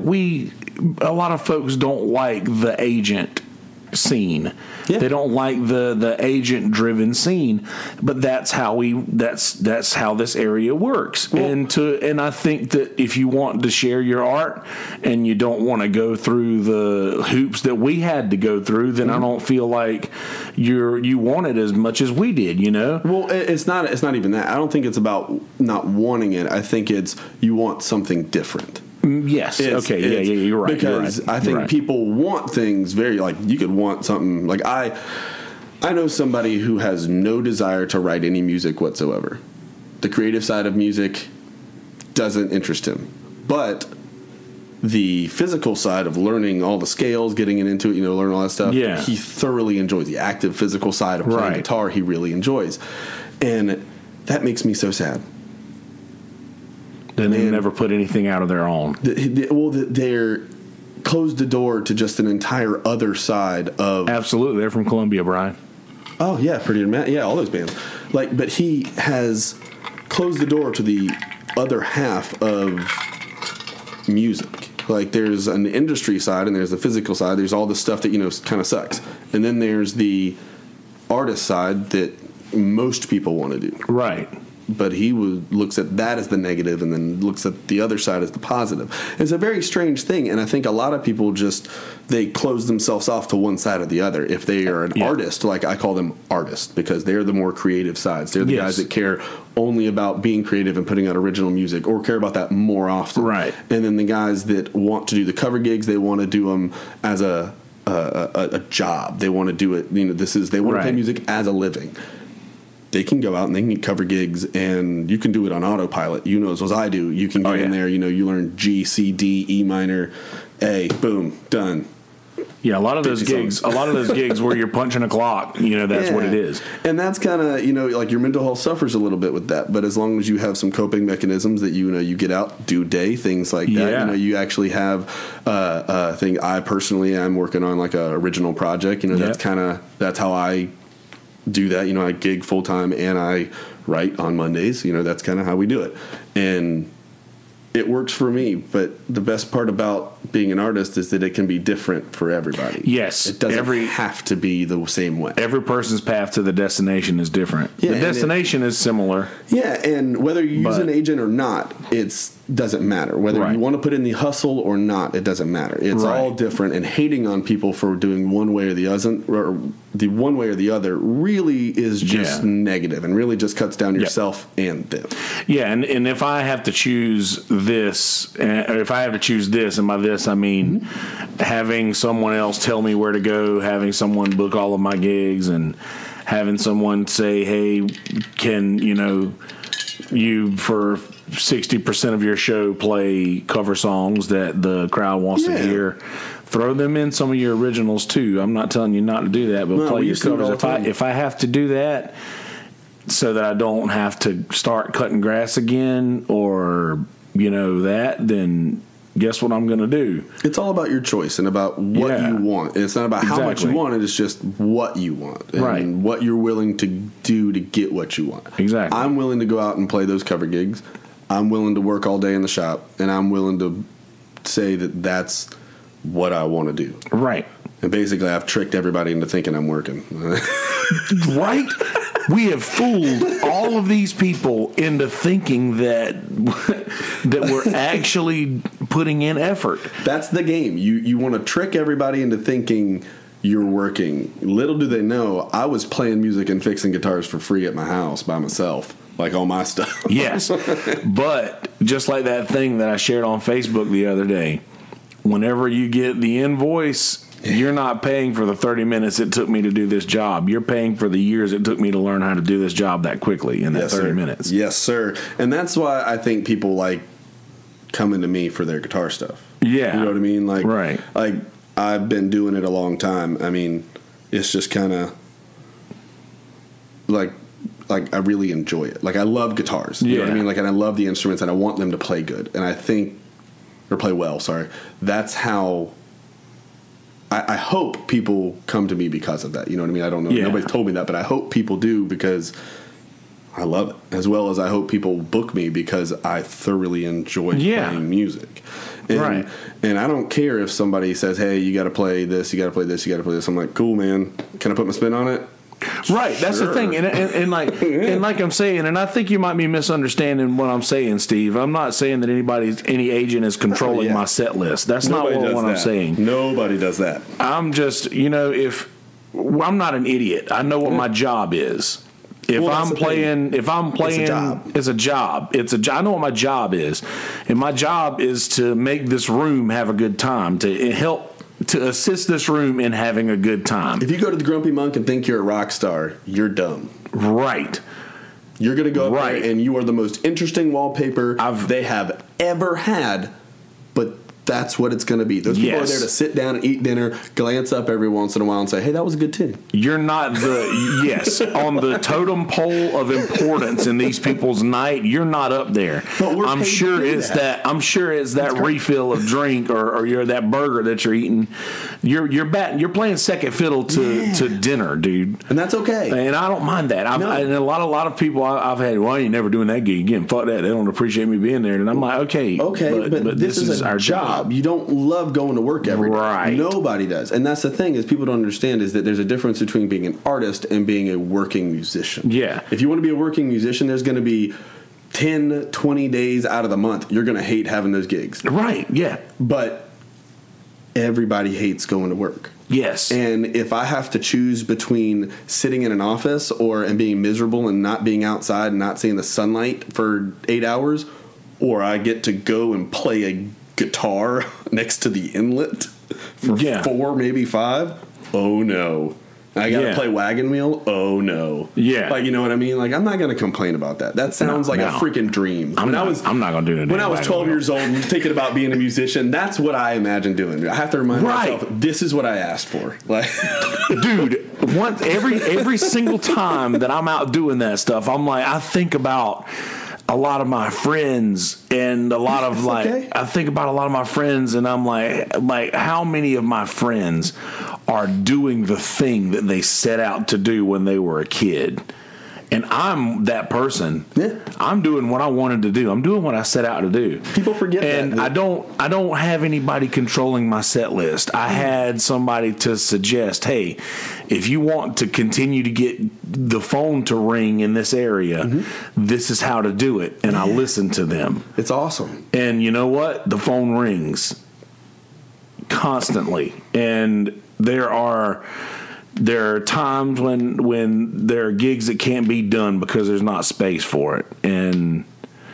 a lot of folks don't like the agent scene. Yeah. They don't like the agent driven scene, but that's how that's how this area works. Well- And I think that if you want to share your art and you don't want to go through the hoops that we had to go through, then I don't feel like you want it as much as we did, you know? Well, it's not even that. I don't think it's about not wanting it. I think it's you want something different. Yes. Okay. Yeah. You're right. Because you're right. I think You're right. people want things very, like, you could want something like I know somebody who has no desire to write any music whatsoever. The creative side of music doesn't interest him, but the physical side of learning all the scales, getting it into it, learning all that stuff, Yeah. he thoroughly enjoys. The active physical side of playing Right. guitar, he really enjoys, and that makes me so sad. Then they Man. never put anything out of their own. They're closed the door to just an entire other side of. Absolutely, they're from Columbia, Brian. Oh yeah, Pretty Matt. Yeah, all those bands. But he has closed the door to the other half of music. Like, there's an industry side and there's the physical side. There's all the stuff that kind of sucks, and then there's the artist side that most people want to do. Right. But he looks at that as the negative and then looks at the other side as the positive. It's a very strange thing, and I think a lot of people they close themselves off to one side or the other. If they are an artist, like I call them artists, because they're the more creative sides. They're the guys that care only about being creative and putting out original music, or care about that more often. Right. And then the guys that want to do the cover gigs, they want to do them as a job. They want to do it. They want to play music as a living. They can go out and they can cover gigs, and you can do it on autopilot. As well as I do. You can get in there. You learn G, C, D, E minor, A. Boom, done. Yeah, a lot of those gigs where you're punching a clock, that's what it is. And that's kind of, like, your mental health suffers a little bit with that. But as long as you have some coping mechanisms that you get out, do day, things like that. Yeah. You actually have a thing. I personally am working on like a original project. That's how I do that. I gig full time and I write on Mondays. That's kind of how we do it, and it works for me. But the best part about being an artist is that it can be different for everybody. Yes, it doesn't have to be the same way. Every person's path to the destination is different. Yeah, the destination is similar. Yeah, and whether you use an agent or not, it doesn't matter. Whether you want to put in the hustle or not, it doesn't matter. It's all different. And hating on people for doing one way or the other really is just negative and really just cuts down yourself and them. Yeah, and if I have to choose this, and by this I mean having someone else tell me where to go, having someone book all of my gigs, and having someone say, hey, can you for 60% of your show play cover songs that the crowd wants to hear, throw them in some of your originals too. I'm not telling you not to do that, but play your covers. If I have to do that so that I don't have to start cutting grass again or then guess what I'm going to do? It's all about your choice and about what you want. It's not about how much you want. It's just what you want and what you're willing to do to get what you want. Exactly. I'm willing to go out and play those cover gigs. I'm willing to work all day in the shop, and I'm willing to say that that's what I want to do. Right. And basically, I've tricked everybody into thinking I'm working. Right? We have fooled all of these people into thinking that we're actually putting in effort. That's the game. You want to trick everybody into thinking you're working. Little do they know, I was playing music and fixing guitars for free at my house by myself, like all my stuff. Yes, but just like that thing that I shared on Facebook the other day, whenever you get the invoice, you're not paying for the 30 minutes it took me to do this job. You're paying for the years it took me to learn how to do this job that quickly in that 30 minutes. Yes, sir. And that's why I think people like coming to me for their guitar stuff. Yeah. You know what I mean? Like, right. Like, I've been doing it a long time. I mean, it's just kind of like I really enjoy it. Like, I love guitars. You know what I mean? Like, and I love the instruments, and I want them to play good. And I think, or play well, sorry. That's how I hope people come to me because of that. You know what I mean? I don't know. Yeah. Nobody's told me that, but I hope people do because I love it. As well as I hope people book me because I thoroughly enjoy playing music. And, right. And I don't care if somebody says, hey, you got to play this, you got to play this, you got to play this. I'm like, cool, man. Can I put my spin on it? Right, that's the thing, and like I'm saying, and I think you might be misunderstanding what I'm saying, Steve. I'm not saying that any agent is controlling my set list. That's not what I'm saying. Nobody does that. I'm just, if I'm not an idiot, I know what my job is. If I'm playing, it's a job. I know what my job is, and my job is to make this room have a good time, to help. To assist this room in having a good time. If you go to the Grumpy Monk and think you're a rock star, you're dumb. Right. You're going to go up there and you are the most interesting wallpaper they have ever had, but that's what it's going to be. Those people are there to sit down and eat dinner, glance up every once in a while and say, hey, that was a good tune. You're not on the totem pole of importance in these people's night, you're not up there. But I'm sure it's that refill of drink or you're that burger that you're eating. You're playing second fiddle to dinner, dude. And that's okay. And I don't mind that. And a lot of people I've had, well, you're never doing that gig again. Fuck that. They don't appreciate me being there. And I'm like, okay, but this is our job. You don't love going to work every day. Right. Nobody does. And that's the thing is people don't understand is that there's a difference between being an artist and being a working musician. Yeah. If you want to be a working musician, there's going to be 10, 20 days out of the month you're going to hate having those gigs. Right, yeah. But everybody hates going to work. Yes. And if I have to choose between sitting in an office and being miserable and not being outside and not seeing the sunlight for 8 hours, or I get to go and play a guitar next to the inlet for 4, maybe 5. Oh no. I gotta play Wagon Wheel. Oh no. Yeah. Like, you know what I mean? Like, I'm not gonna complain about that. That sounds like a freaking dream. I'm not gonna do it. When I was 12 years old and thinking about being a musician, that's what I imagined doing. I have to remind myself, this is what I asked for. Like, dude, every single time that I'm out doing that stuff, I'm like, I think about a lot of my friends and a lot of I think about a lot of my friends and I'm like how many of my friends are doing the thing that they set out to do when they were a kid? And I'm that person. Yeah. I'm doing what I wanted to do. I'm doing what I set out to do. People forget that. And I don't have anybody controlling my set list. I had somebody to suggest, hey, if you want to continue to get the phone to ring in this area, this is how to do it. And I listened to them. It's awesome. And you know what? The phone rings constantly. And there are times when there are gigs that can't be done because there's not space for it. And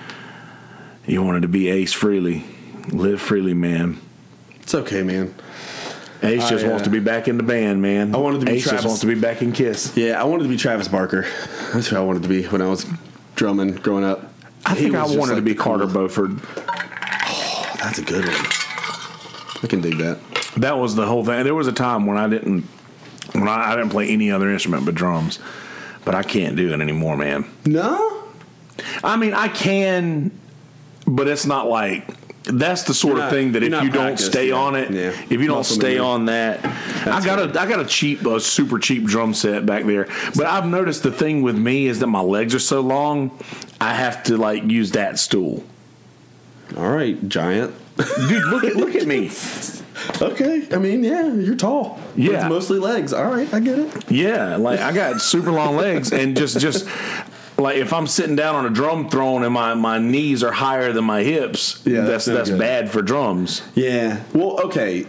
you wanted to be Ace Frehley. Live freely, man. It's okay, man. Ace just wants to be back in the band, man. I wanted to be Ace just wants to be back in Kiss. Yeah, I wanted to be Travis Barker. That's who I wanted to be when I was drumming growing up. I think I wanted to be Carter Beauford. Oh, that's a good one. I can dig that. That was the whole thing. There was a time when I didn't play any other instrument but drums, but I can't do it anymore, man. No? I mean, I can, but it's not like that's the sort of thing that if you don't stay on it, if you don't stay on that, I got a super cheap drum set back there. But I've noticed the thing with me is that my legs are so long, I have to use that stool. All right, giant. Dude, look at me. Okay. I mean, yeah, you're tall. But Yeah. it's mostly legs. All right, I get it. Yeah, like I got super long legs, and just like if I'm sitting down on a drum throne and my knees are higher than my hips, Yeah, that's that's no good. bad for drums. Yeah. Well, okay.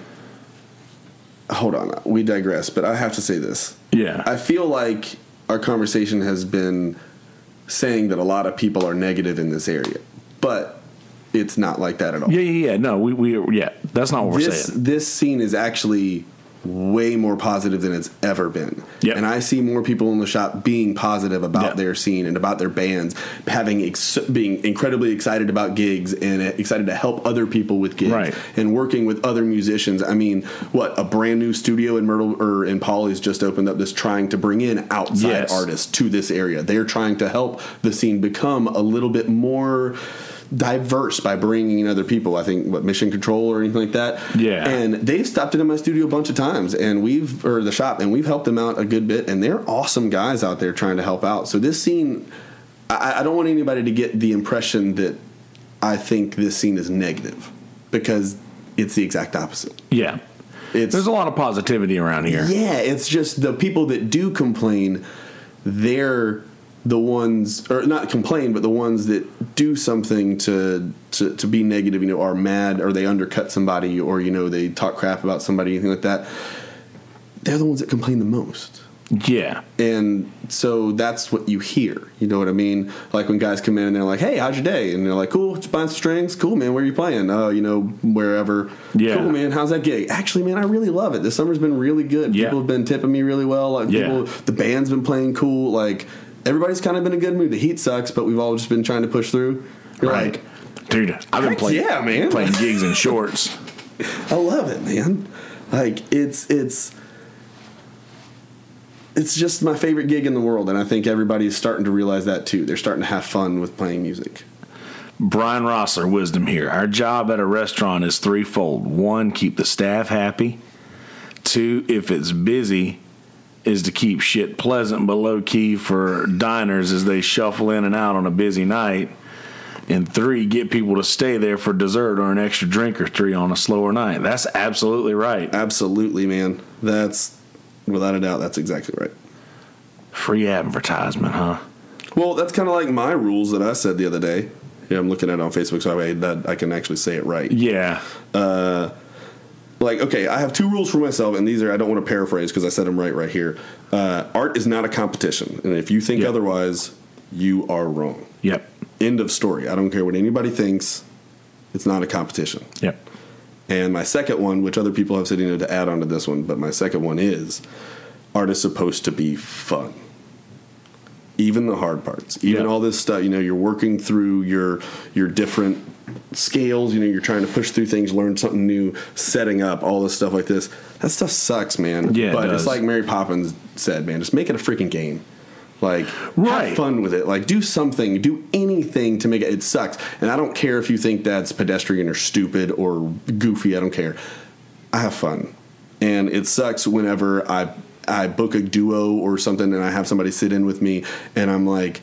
Hold on. We digress, but I have to say this. Yeah. I feel like our conversation has been saying that a lot of people are negative in this area, but it's not like that at all. Yeah. No, we that's not what we're saying. This scene is actually way more positive than it's ever been. Yep. And I see more people in the shop being positive about Yep. their scene and about their bands, being incredibly excited about gigs and excited to help other people with gigs Right. and working with other musicians. I mean, a brand new studio in Myrtle or in Polly's just opened up that's trying to bring in outside Yes. artists to this area. They're trying to help the scene become a little bit more diverse by bringing in other people. I think Mission Control or anything like that. Yeah. And they've stopped into my studio a bunch of times, and the shop, and we've helped them out a good bit. And they're awesome guys out there trying to help out. So this scene, I don't want anybody to get the impression that I think this scene is negative, because it's the exact opposite. Yeah. There's a lot of positivity around here. Yeah, it's just the people that do complain, they're the ones, or not complain, but the ones that do something to be negative, are mad, or they undercut somebody, or, they talk crap about somebody, anything like that. They're the ones that complain the most. Yeah. And so that's what you hear. You know what I mean? Like when guys come in and they're like, "Hey, how's your day?" And they're like, "Cool, just buying some strings. Cool, man. Where are you playing?" "Oh, wherever." Yeah. "Cool, man. How's that gig?" "Actually, man, I really love it. This summer's been really good. Yeah. People have been tipping me really well. Like, Yeah. the band's been playing cool. Like, everybody's kind of been in a good mood. The heat sucks, but we've all just been trying to push through." You're Right. Dude, I've been Heck playing yeah, man. playing gigs in shorts. I love it, man. Like, it's just my favorite gig in the world, and I think everybody's starting to realize that too. They're starting to have fun with playing music. Brian Rossler, wisdom here. Our job at a restaurant is threefold. 1, keep the staff happy. 2, if it's busy, is to keep shit pleasant but low key for diners as they shuffle in and out on a busy night. And 3, get people to stay there for dessert or an extra drink or 3 on a slower night. That's absolutely right. Absolutely, man. That's, without a doubt, that's exactly right. Free advertisement, huh? Well, that's kind of like my rules that I said the other day. Yeah, I'm looking at it on Facebook, so I can actually say it right. Yeah. Like, okay, I have 2 rules for myself, and these are, I don't want to paraphrase because I said them right here. Art is not a competition, and if you think Yep. otherwise, you are wrong. Yep. End of story. I don't care what anybody thinks. It's not a competition. Yep. And my second one, which other people have said, to add on to this one, but my second one is, art is supposed to be fun. Even the hard parts, even Yeah. all this stuff, you're working through your different scales, you're trying to push through things, learn something new, setting up, all this stuff like this. That stuff sucks, man. Yeah, it but does. it's like Mary Poppins said, man, just make it a freaking game. Like, Right. have fun with it. Like, do something, do anything to make it. It sucks. And I don't care if you think that's pedestrian or stupid or goofy. I don't care. I have fun. And it sucks whenever I book a duo or something and I have somebody sit in with me and I'm like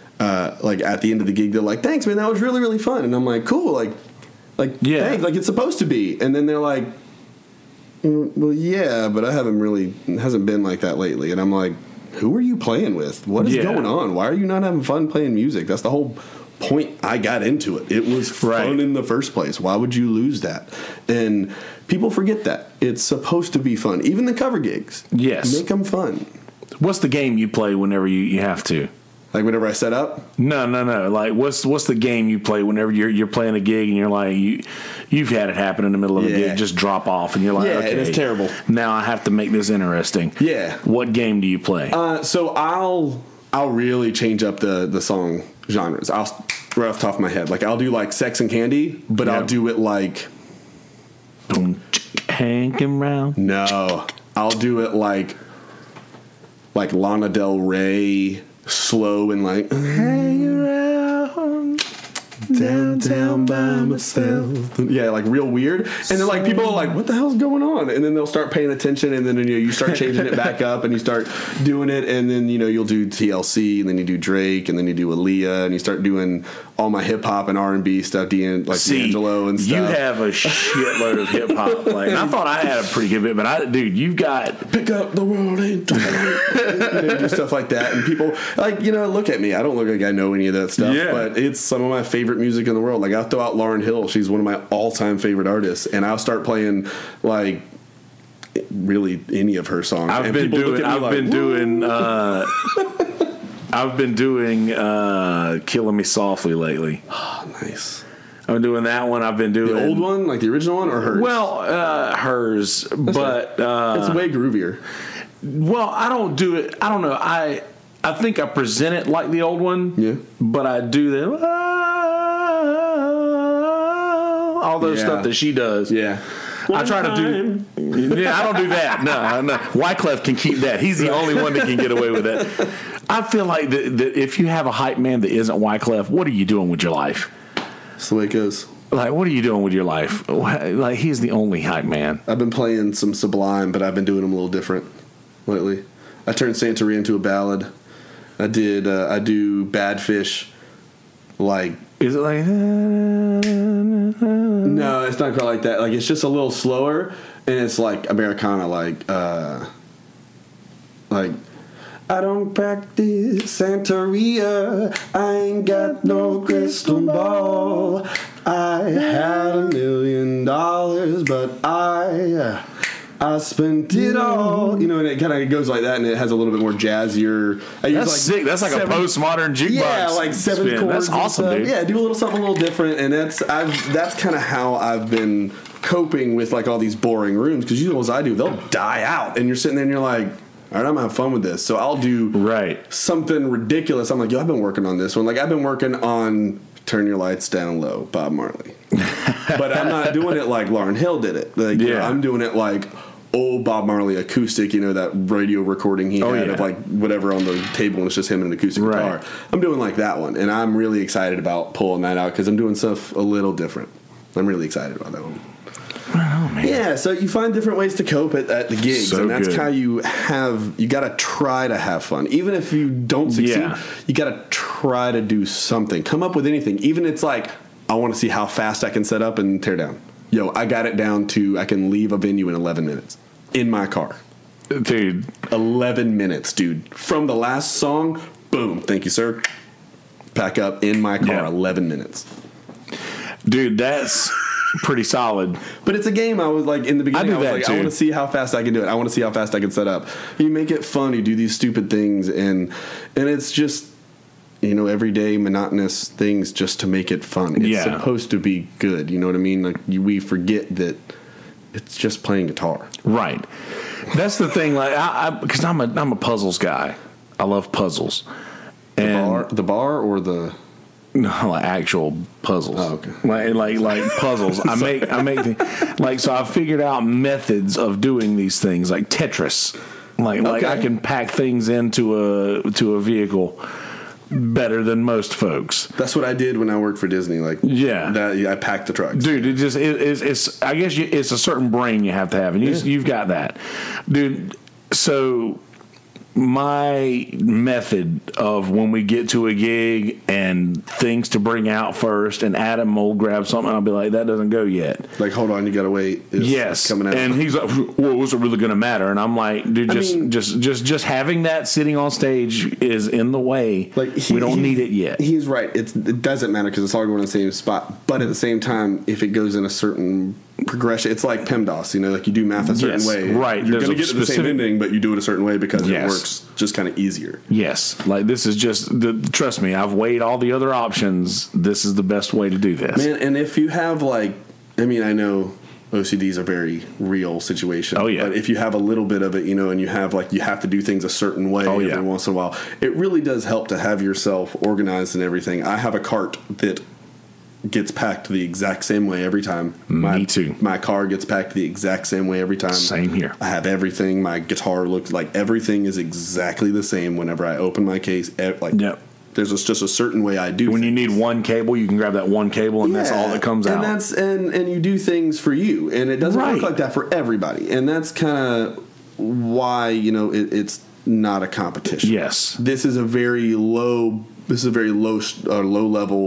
at the end of the gig, they're like, "Thanks, man, that was really, really fun." And I'm like, "Cool, like Yeah. thanks, like it's supposed to be." And then they're like, "Well, yeah, but it hasn't been like that lately." And I'm like, "Who are you playing with? What is Yeah. going on? Why are you not having fun playing music? That's the whole point I got into it. It was fun Right. in the first place. Why would you lose that?" And people forget that. It's supposed to be fun. Even the cover gigs. Yes. Make them fun. What's the game you play whenever you have to? Like whenever I set up, No. Like, what's the game you play whenever you're playing a gig and you're like you've had it happen in the middle of a Yeah. gig, just drop off and you're like, Yeah, okay, and it's terrible. Now I have to make this interesting. Yeah. What game do you play? so I'll really change up the song genres. I'll right off the top of my head, like I'll do like Sex and Candy, but Yeah. I'll do it like Hanging round. no, I'll do it like Lana Del Rey, slow and like hanging around downtown by myself. Yeah, like real weird. And then like people are like, "What the hell's going on?" And then they'll start paying attention, and then you start changing it back up, and you start doing it, and then you'll do TLC, and then you do Drake, and then you do Aaliyah, and you start doing all my hip hop and R&B stuff, D'Angelo and stuff. You have a shitload of hip hop. Like, I thought I had a pretty good bit, but dude, you've got pick up the world and do stuff like that. And people look at me. I don't look like I know any of that stuff, but it's some of my favorite music in the world. Like, I'll throw out Lauryn Hill. She's one of my all-time favorite artists, and I'll start playing like really any of her songs. I've been doing Killing Me Softly lately. Oh, nice. I've been doing that one. I've been doing the old one, like the original one, or hers? Well, hers, but it's way groovier. Well, I don't do it. I don't know. I think I present it like the old one. Yeah. But I do the all those stuff that she does. Yeah. I try to do. Yeah, I don't do that. No. Wyclef can keep that. He's the only one that can get away with that. I feel like that if you have a hype man that isn't Wyclef, what are you doing with your life? That's the way it goes. Like, what are you doing with your life? Like, he's the only hype man. I've been playing some Sublime, but I've been doing them a little different lately. I turned Santeria into a ballad. I do Bad Fish. Like, is it like? No, it's not quite like that. Like, it's just a little slower, and it's like Americana, like I don't practice Santeria. I ain't got no crystal ball. I had $1 million, but I spent it all. You know, and it kind of goes like that, and it has a little bit more jazzier. That's sick. That's like a postmodern jukebox. Yeah, like 7 spin. chords. That's awesome, dude. Yeah, do a little something a little different, and that's kind of how I've been coping with like all these boring rooms, because you know as I do, they'll die out, and you're sitting there and you're like, all right, I'm gonna have fun with this. So I'll do something ridiculous. I'm like, yo, I've been working on this one. Like, I've been working on Turn Your Lights Down Low, Bob Marley. But I'm not doing it like Lauryn Hill did it. Like, you know, I'm doing it like old Bob Marley acoustic, you know, that radio recording he had of like whatever on the table, and it's just him and an acoustic guitar. I'm doing like that one, and I'm really excited about pulling that out because I'm doing stuff a little different. I'm really excited about that one. Oh, man. Yeah, so you find different ways to cope at the gigs, and that's how you got to try to have fun. Even if you don't succeed, you got to try to do something. Come up with anything. Even it's like, I want to see how fast I can set up and tear down. Yo, I got it down to I can leave a venue in 11 minutes in my car. Dude. 11 minutes, dude. From the last song, boom, thank you, sir. Pack up in my car, 11 minutes. Dude, that's pretty solid. But it's a game. I was like, in the beginning, I was like, I want to see how fast I can do it. I want to see how fast I can set up. You make it fun. You do these stupid things, and it's just, you know, everyday monotonous things just to make it fun. It's supposed to be good. You know what I mean? Like, we forget that it's just playing guitar. Right. That's the thing. Like, because I'm a puzzles guy. I love puzzles. The bar or the. No, like actual puzzles. Oh, okay. Like puzzles. I make so I figured out methods of doing these things, like Tetris. Like I can pack things into a vehicle better than most folks. That's what I did when I worked for Disney. I packed the trucks. Dude, it's I guess it's a certain brain you have to have, and you've got that, dude. So my method of when we get to a gig and things to bring out first, and Adam will grab something, I'll be like, that doesn't go yet. Like, hold on, you gotta wait. It's coming out. And he's like, well, what's it really gonna matter? And I'm like, dude, just having that sitting on stage is in the way. Like, we don't need it yet. He's right. It doesn't matter because it's all going in the same spot. But at the same time, if it goes in a certain progression, it's like PEMDAS, you know, like you do math a certain way. Right. You're going to get to the same ending, but you do it a certain way because it works just kind of easier. Yes. Like, this is just, trust me, I've weighed all the other options. This is the best way to do this. Man, and if you have I know OCD is a very real situation. Oh, yeah. But if you have a little bit of it, you know, and you have you have to do things a certain way every once in a while, it really does help to have yourself organized and everything. I have a cart that gets packed the exact same way every time. Me too. My car gets packed the exact same way every time. Same here. I have everything. My guitar looks like everything is exactly the same whenever I open my case. There's just a certain way I do. When you need one cable, you can grab that one cable, and that's all that comes out. And you do things for you, and it doesn't work like that for everybody. And that's kind of why, you know, it's not a competition. Yes, this is a very low level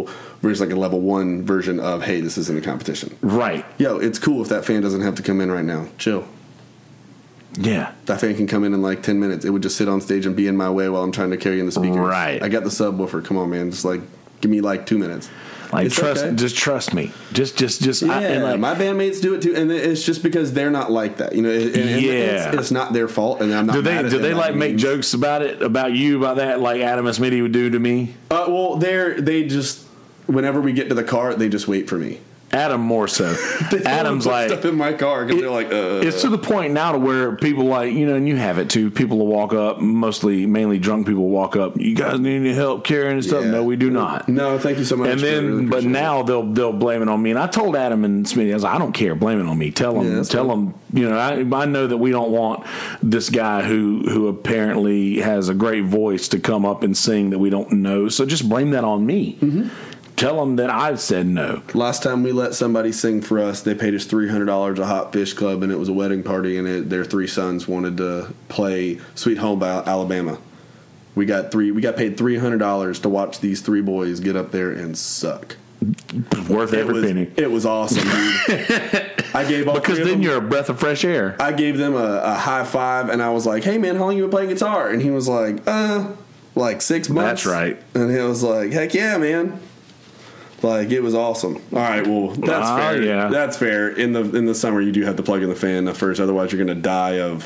Where it's like a level 1 version of, hey, this isn't a competition. Right. Yo, it's cool if that fan doesn't have to come in right now. Chill. Yeah. That fan can come in like 10 minutes. It would just sit on stage and be in my way while I'm trying to carry in the speakers. Right. I got the subwoofer. Come on, man. Just like, give me like 2 minutes. Like, It's trust, okay. just trust me. Just. Yeah, and like, my bandmates do it too, and it's just because they're not like that, and Yeah. it's not their fault, and I'm not. do mad at they them by like any make means. jokes about it, about you, about that, like Adam and Smitty would do to me? Well, they just whenever we get to the car, they just wait for me. Adam more so. Adam's put like, stuff in my car because they're like, it's to the point now to where people like, and you have it too. People will walk up, mainly drunk people walk up. You guys need any help carrying and stuff? Yeah. No, we do not. No, thank you so much. And then, really but appreciate now they'll blame it on me. And I told Adam and Smitty, I was like, I don't care, blame it on me. Tell them, that's fine. I know that we don't want this guy who apparently has a great voice to come up and sing that we don't know. So just blame that on me. Mm-hmm. Tell them that I said no. Last time we let somebody sing for us, they paid us $300 a Hot Fish Club, and it was a wedding party, and their 3 sons wanted to play Sweet Home Alabama. We got paid $300 to watch these 3 boys get up there and suck. Worth every penny. It was awesome, dude. I gave all Because 3 of then them, you're a breath of fresh air. I gave them a high five, and I was like, "Hey, man, how long you been playing guitar?" And he was like, like 6 months." That's right. And he was like, "Heck yeah, man." Like, it was awesome. All right, well, that's fair. Yeah. That's fair. In the summer, you do have to plug in the fan first, otherwise you're going to die of.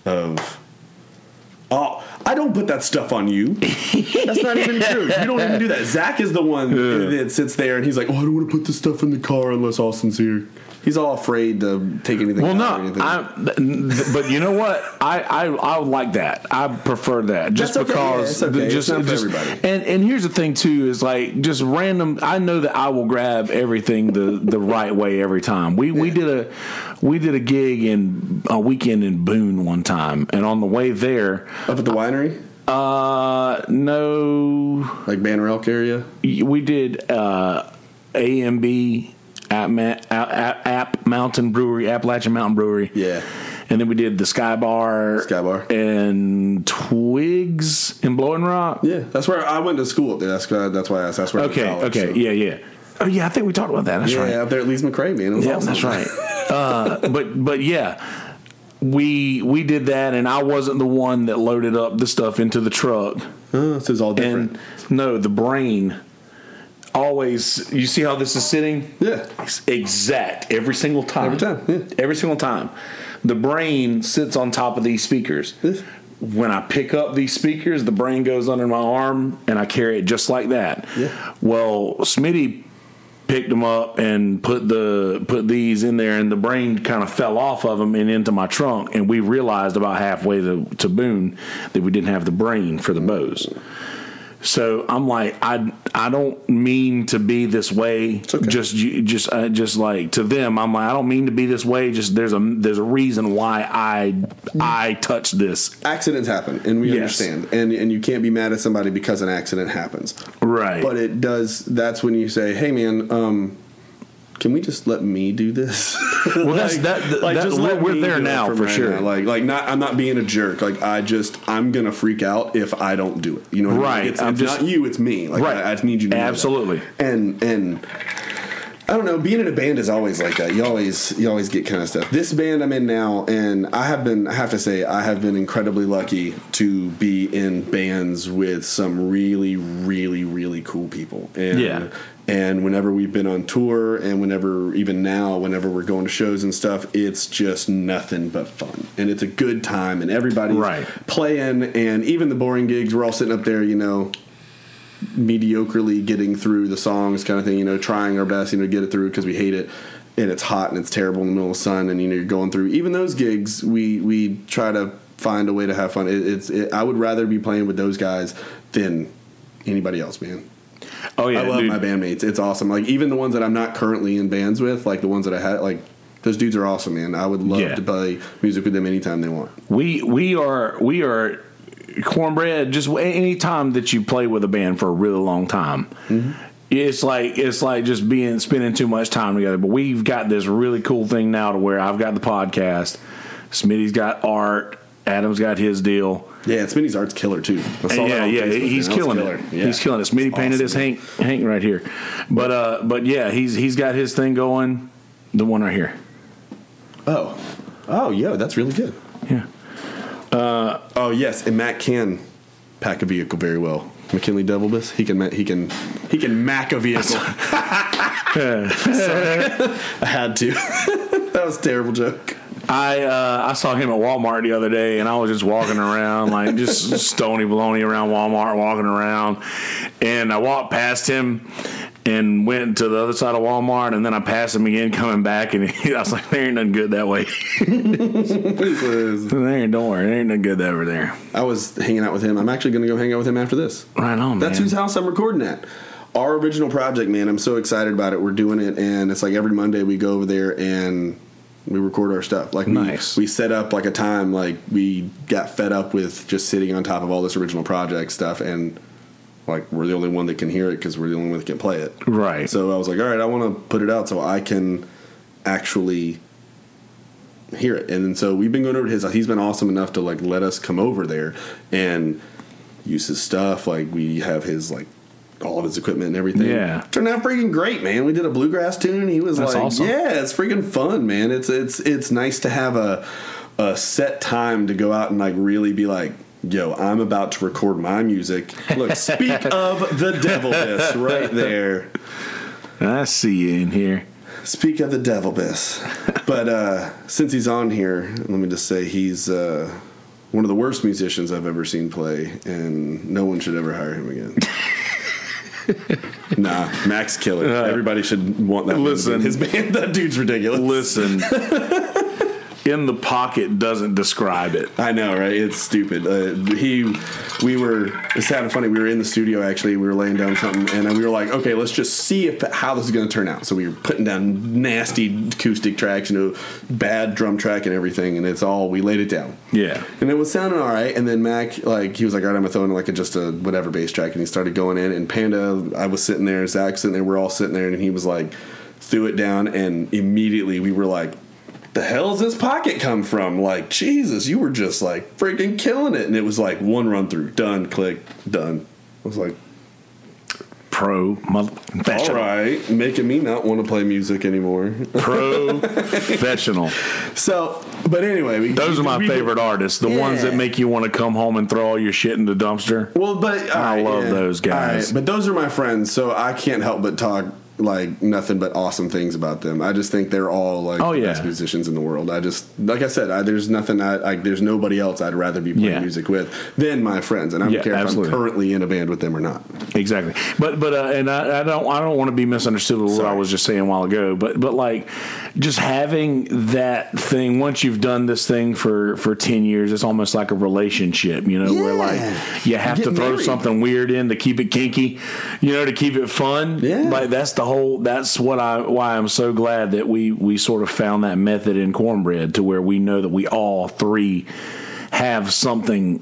Oh, I don't put that stuff on you. That's not even true. You don't even do that. Zach is the one that sits there and he's like, "Oh, I don't want to put this stuff in the car unless Austin's here." He's all afraid to take anything. Well, out or anything. but you know what? I like that. I prefer that just That's okay. because. Yeah, it's okay. Just, It's not for just- everybody. And here's the thing too is like just random. I know that I will grab everything the right way every time. We did a gig in a weekend in Boone one time, and on the way there, Up at the winery, no, like Banner Elk area. we did AMB. App Mountain Brewery, Appalachian Mountain Brewery. Yeah. And then we did the Sky Bar. And Twigs in Blowing Rock. Yeah, that's where I went to school up there. That's why I asked. That's where I went to college, so. Yeah. Oh, yeah, I think we talked about that. That's right. Yeah, up there at Lee's McRae, man. It was awesome. That's right. But yeah, we did that, and I wasn't the one that loaded up the stuff into the truck. So it's all different. And no, the brain... Always, you see how this is sitting? Yeah. Exact. Every single time. Every time, yeah. Every single time. The brain sits on top of these speakers. Yes. When I pick up these speakers, the brain goes under my arm, and I carry it just like that. Yeah. Well, Smitty picked them up and put these in there, and the brain kind of fell off of them and into my trunk, and we realized about halfway to Boone that we didn't have the brain for the Bose. So I'm like, I don't mean to be this way. It's okay. Just like to them, I'm like, I don't mean to be this way. Just there's a reason why I touch this. Accidents happen, and we Yes. understand, and you can't be mad at somebody because an accident happens. Right. But it does. That's when you say, "Hey, man, can we just let me do this?" Well, that's we're me there do it now from for right sure. now. I'm not being a jerk. Like, I'm gonna freak out if I don't do it. You know what I Right. mean? It's I'm just- not you, it's me. Like, Right. I just need you to know that. Absolutely. And I don't know. Being in a band is always like that. You always get kind of stuff. This band I'm in now, and I have to say I have been incredibly lucky to be in bands with some really, really, really cool people. And Yeah. And whenever we've been on tour, and whenever we're going to shows and stuff, it's just nothing but fun, and it's a good time, and everybody's Right. playing, and even the boring gigs, we're all sitting up there, mediocrely getting through the songs, kind of thing, trying our best, to get it through because we hate it, and it's hot and it's terrible in the middle of the sun, and you're going through even those gigs. We try to find a way to have fun. I would rather be playing with those guys than anybody else, man. Oh yeah, I love dude. my bandmates. It's awesome. Like, even the ones that I'm not currently in bands with, like the ones that I had, like, those dudes are awesome, man. I would love to play music with them anytime they want. We are Cornbread. Just any time that you play with a band for a really long time, it's like just spending too much time together. But we've got this really cool thing now to where I've got the podcast, Smitty's got art, Adam's got his deal. Yeah, Smitty's art's killer too. He's killing it. Yeah. He's killing it. Smitty painted his Hank right here, but yeah, he's got his thing going. The one right here. Oh, yeah, that's really good. Yeah. Oh yes, and Matt can pack a vehicle very well. McKinley Devilbus, he can mack a vehicle. Sorry. I had to. That was a terrible joke. I saw him at Walmart the other day, and I was just walking around, like just stony baloney around Walmart, walking around, and I walked past him and went to the other side of Walmart, and then I passed him again coming back, and I was like, there ain't nothing good that way. Don't worry, there ain't nothing good over there. I was hanging out with him. I'm actually going to go hang out with him after this. Right on, That's man. whose house I'm recording at. Our original project, man. I'm so excited about it. We're doing it, and it's like every Monday we go over there and we record our stuff. Like nice. We set up like a time, like we got fed up with just sitting on top of all this original project stuff, and like we're the only one that can hear it because we're the only one that can play it. Right. So I was like, all right, I want to put it out so I can actually hear it. And then so we've been going over to his. He's been awesome enough to like let us come over there and use his stuff. Like we have his like all of his equipment and everything. Yeah. Turned out freaking great, man. We did a bluegrass tune. He was That's like, awesome. yeah, it's freaking fun, man. It's nice to have a set time to go out and like really be like, yo, I'm about to record my music. Look, speak of the Devilbus right there. I see you in here. Speak of the Devilbus. But since he's on here, let me just say he's one of the worst musicians I've ever seen play, and no one should ever hire him again. Nah, Max killer. Everybody should want that. Listen, in his band. That dude's ridiculous. Listen, in the pocket doesn't describe it. I know, right? It's stupid. It's kind of funny. We were in the studio actually. We were laying down something, and we were like, okay, let's just see how this is going to turn out. So we were putting down nasty acoustic tracks, bad drum track and everything, and we laid it down. Yeah, and it was sounding all right. And then Mac, he was like, all right, I'm gonna throw in like just a whatever bass track, and he started going in. And Panda, I was sitting there, Zach sitting there, we're all sitting there, and he was like, threw it down, and immediately we were like, the hell does this pocket come from? Like, Jesus, you were just like freaking killing it. And it was like one run through, done, click, done. I was like, professional. All right, making me not want to play music anymore. Professional. So, but anyway, those are my favorite artists. The ones that make you want to come home and throw all your shit in the dumpster. Well, but I love those guys. Right, but those are my friends, so I can't help but talk like nothing but awesome things about them. I just think they're all like the best musicians in the world. I just, like I said, there's nothing. There's nobody else I'd rather be playing music with than my friends, and I don't care if I'm currently in a band with them or not. Exactly, but and I don't want to be misunderstood with what I was just saying a while ago. But like just having that thing once you've done this thing for 10 years, it's almost like a relationship, where like you have to throw something weird in to keep it kinky, to keep it fun. Yeah, like that's why I'm so glad that we sort of found that method in Cornbread to where we know that we all three have something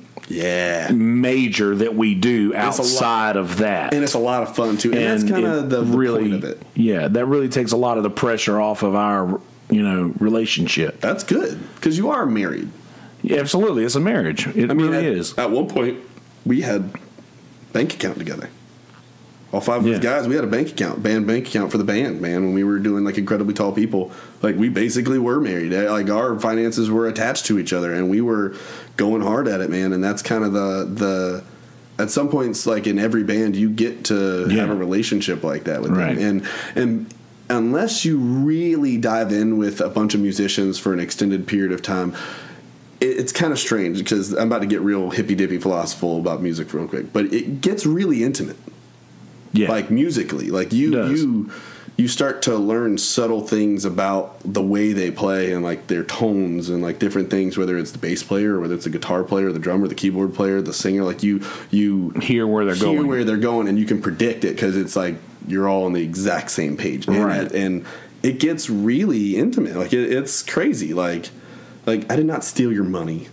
major that we do outside of that, and it's a lot of fun too, and that's kind of the point of it. Yeah, that really takes a lot of the pressure off of our relationship. That's good because you are married. Yeah, absolutely, it's a marriage. It really is. At one point, we had bank account together. All five of us guys, we had a band bank account for the band, man. When we were doing like Incredibly Tall People, like we basically were married. Like our finances were attached to each other, and we were going hard at it, man. And that's kind of the at some points, like in every band, you get to have a relationship like that with them, and unless you really dive in with a bunch of musicians for an extended period of time. It's kind of strange because I'm about to get real hippy-dippy philosophical about music real quick, but it gets really intimate. Yeah. Like musically, like you start to learn subtle things about the way they play and like their tones and like different things, whether it's the bass player or whether it's the guitar player, the drummer, the keyboard player, the singer. Like you hear where they're going, and you can predict it because it's like you're all on the exact same page, and it gets really intimate. Like it's crazy. Like I did not steal your money.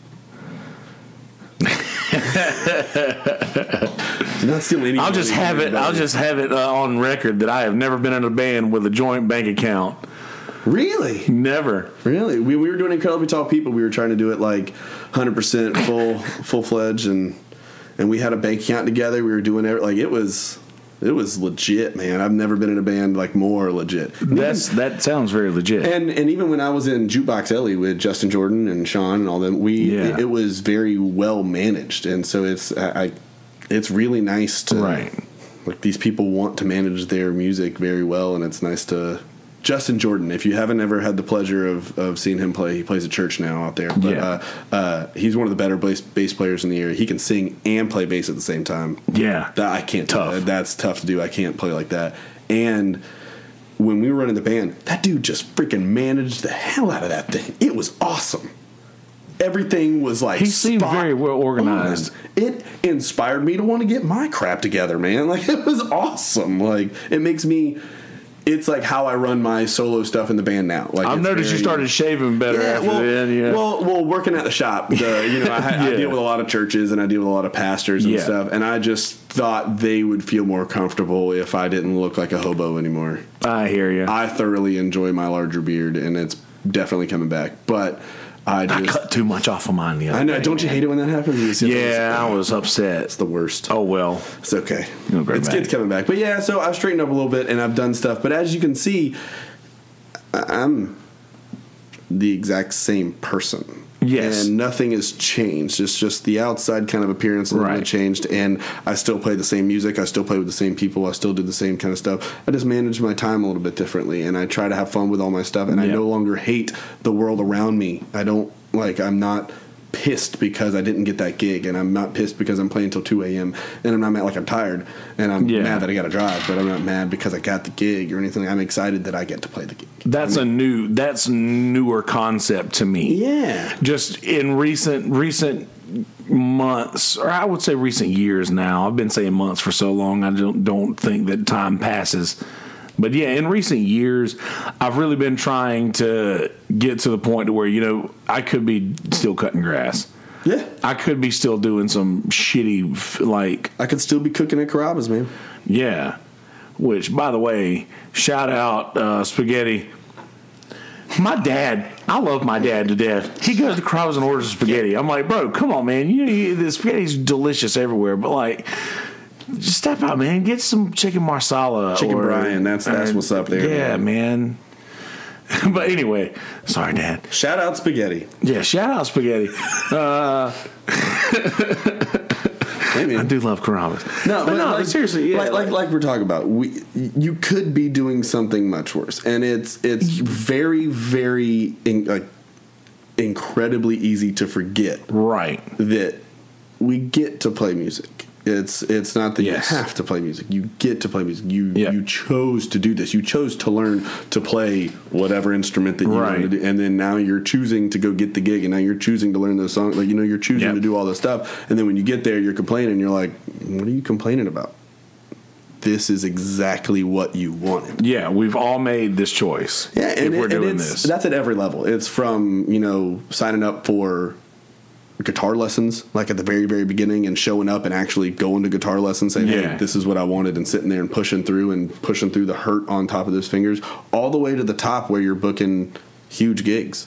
Not steal any. I'll just have it on record that I have never been in a band with a joint bank account. Really? Never. Really? We were doing Incredibly Tall People. We were trying to do it like 100% full fledged, and we had a bank account together. We were doing it like it was legit, man. I've never been in a band like more legit. That sounds very legit. And even when I was in Jukebox Ellie with Justin Jordan and Sean and all them, it was very well managed, and so it's really nice to like these people want to manage their music very well, and it's nice to. Justin Jordan, if you haven't ever had the pleasure of seeing him play, he plays at church now out there. But he's one of the better bass players in the area. He can sing and play bass at the same time. Yeah. I can't do that. That's tough to do. I can't play like that. And when we were running the band, that dude just freaking managed the hell out of that thing. It was awesome. Everything was like he seemed very well organized. It inspired me to want to get my crap together, man. Like, it was awesome. Like, it makes me... It's like how I run my solo stuff in the band now. Like, I've noticed you started shaving better after then. Yeah. Well, working at the shop, I deal with a lot of churches and I deal with a lot of pastors and stuff, and I just thought they would feel more comfortable if I didn't look like a hobo anymore. I hear you. I thoroughly enjoy my larger beard, and it's definitely coming back, but... I cut too much off of mine the other day. I know. Don't you hate it when that happens? I was upset. It's the worst. Oh, well. It's okay. It's coming back. But yeah, so I've straightened up a little bit and I've done stuff. But as you can see, I'm the exact same person. Yes. And nothing has changed. It's just the outside kind of appearance that changed. And I still play the same music. I still play with the same people. I still do the same kind of stuff. I just manage my time a little bit differently. And I try to have fun with all my stuff. And I no longer hate the world around me. I'm not pissed because I didn't get that gig. And I'm not pissed because I'm playing until 2 a.m. And I'm not mad like I'm tired. And I'm mad that I got to drive. But I'm not mad because I got the gig or anything. I'm excited that I get to play the gig. That's newer concept to me. Yeah. Just in recent months, or I would say recent years now. I've been saying months for so long, I don't think that time passes. But yeah, in recent years, I've really been trying to get to the point to where, I could be still cutting grass. Yeah. I could be still doing some shitty, I could still be cooking at Carrabba's, man. Yeah. Which, by the way, shout out Spaghetti. My dad, I love my dad to death. He goes to Carrabba's and orders spaghetti. I'm like, bro, come on, man. The spaghetti's delicious everywhere, but just step out, man. Get some chicken marsala. Chicken Brian, that's what's up there. Yeah, man. But anyway, sorry, Dad. Shout out Spaghetti. Yeah, shout out Spaghetti. Hey, I do love Carrabba's. No, seriously, yeah. Like we're talking about, you could be doing something much worse, and it's very, very incredibly easy to forget. Right. That we get to play music. It's not that you have to play music. You get to play music. You chose to do this. You chose to learn to play whatever instrument that you wanted to do. And then now you're choosing to go get the gig. And now you're choosing to learn those songs. You're choosing to do all this stuff. And then when you get there, you're complaining. You're like, what are you complaining about? This is exactly what you wanted. Yeah, we've all made this choice. Yeah, and we're doing this. That's at every level. It's from, signing up for guitar lessons, like at the very, very beginning, and showing up and actually going to guitar lessons, saying, hey, this is what I wanted, and sitting there and pushing through the hurt on top of those fingers, all the way to the top where you're booking huge gigs.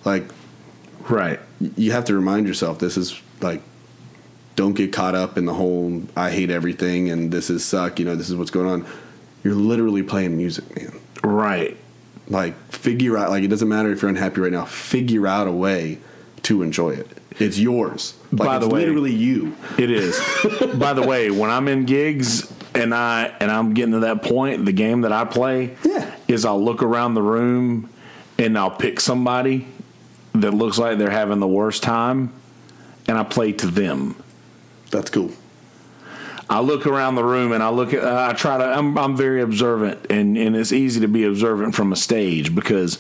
You have to remind yourself, this is don't get caught up in the whole I hate everything and this is suck, this is what's going on. You're literally playing music, man. Right. Figure out, it doesn't matter if you're unhappy right now, figure out a way to enjoy it. It's yours. By the way, literally you. It is. By the way, when I'm in gigs and I'm getting to that point, the game that I play is I'll look around the room and I'll pick somebody that looks like they're having the worst time and I play to them. That's cool. I look around the room and I'm very observant, and it's easy to be observant from a stage because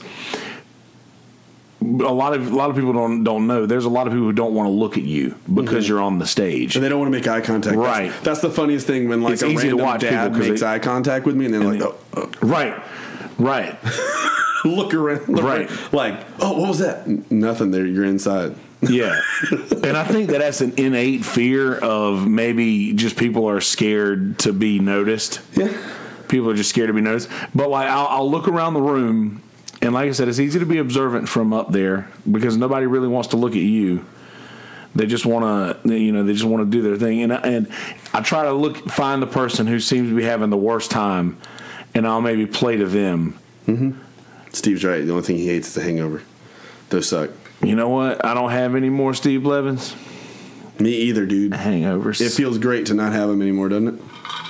a lot of people don't know. There's a lot of people who don't want to look at you because you're on the stage, and they don't want to make eye contact. Right. That's the funniest thing when it's a easy random to watch dad makes eye contact with me, and they're right. Look around, what was that? Nothing. There, you're inside. Yeah, and I think that's an innate fear of maybe just people are scared to be noticed. Yeah, people are just scared to be noticed. But I'll look around the room. And like I said, it's easy to be observant from up there because nobody really wants to look at you. They just want to, they just want to do their thing. And I try to find the person who seems to be having the worst time, and I'll maybe play to them. Mm-hmm. Steve's right. The only thing he hates is the hangover. Those suck. You know what? I don't have any more Steve Blevins. Me either, dude. Hangovers. It feels great to not have them anymore, doesn't it?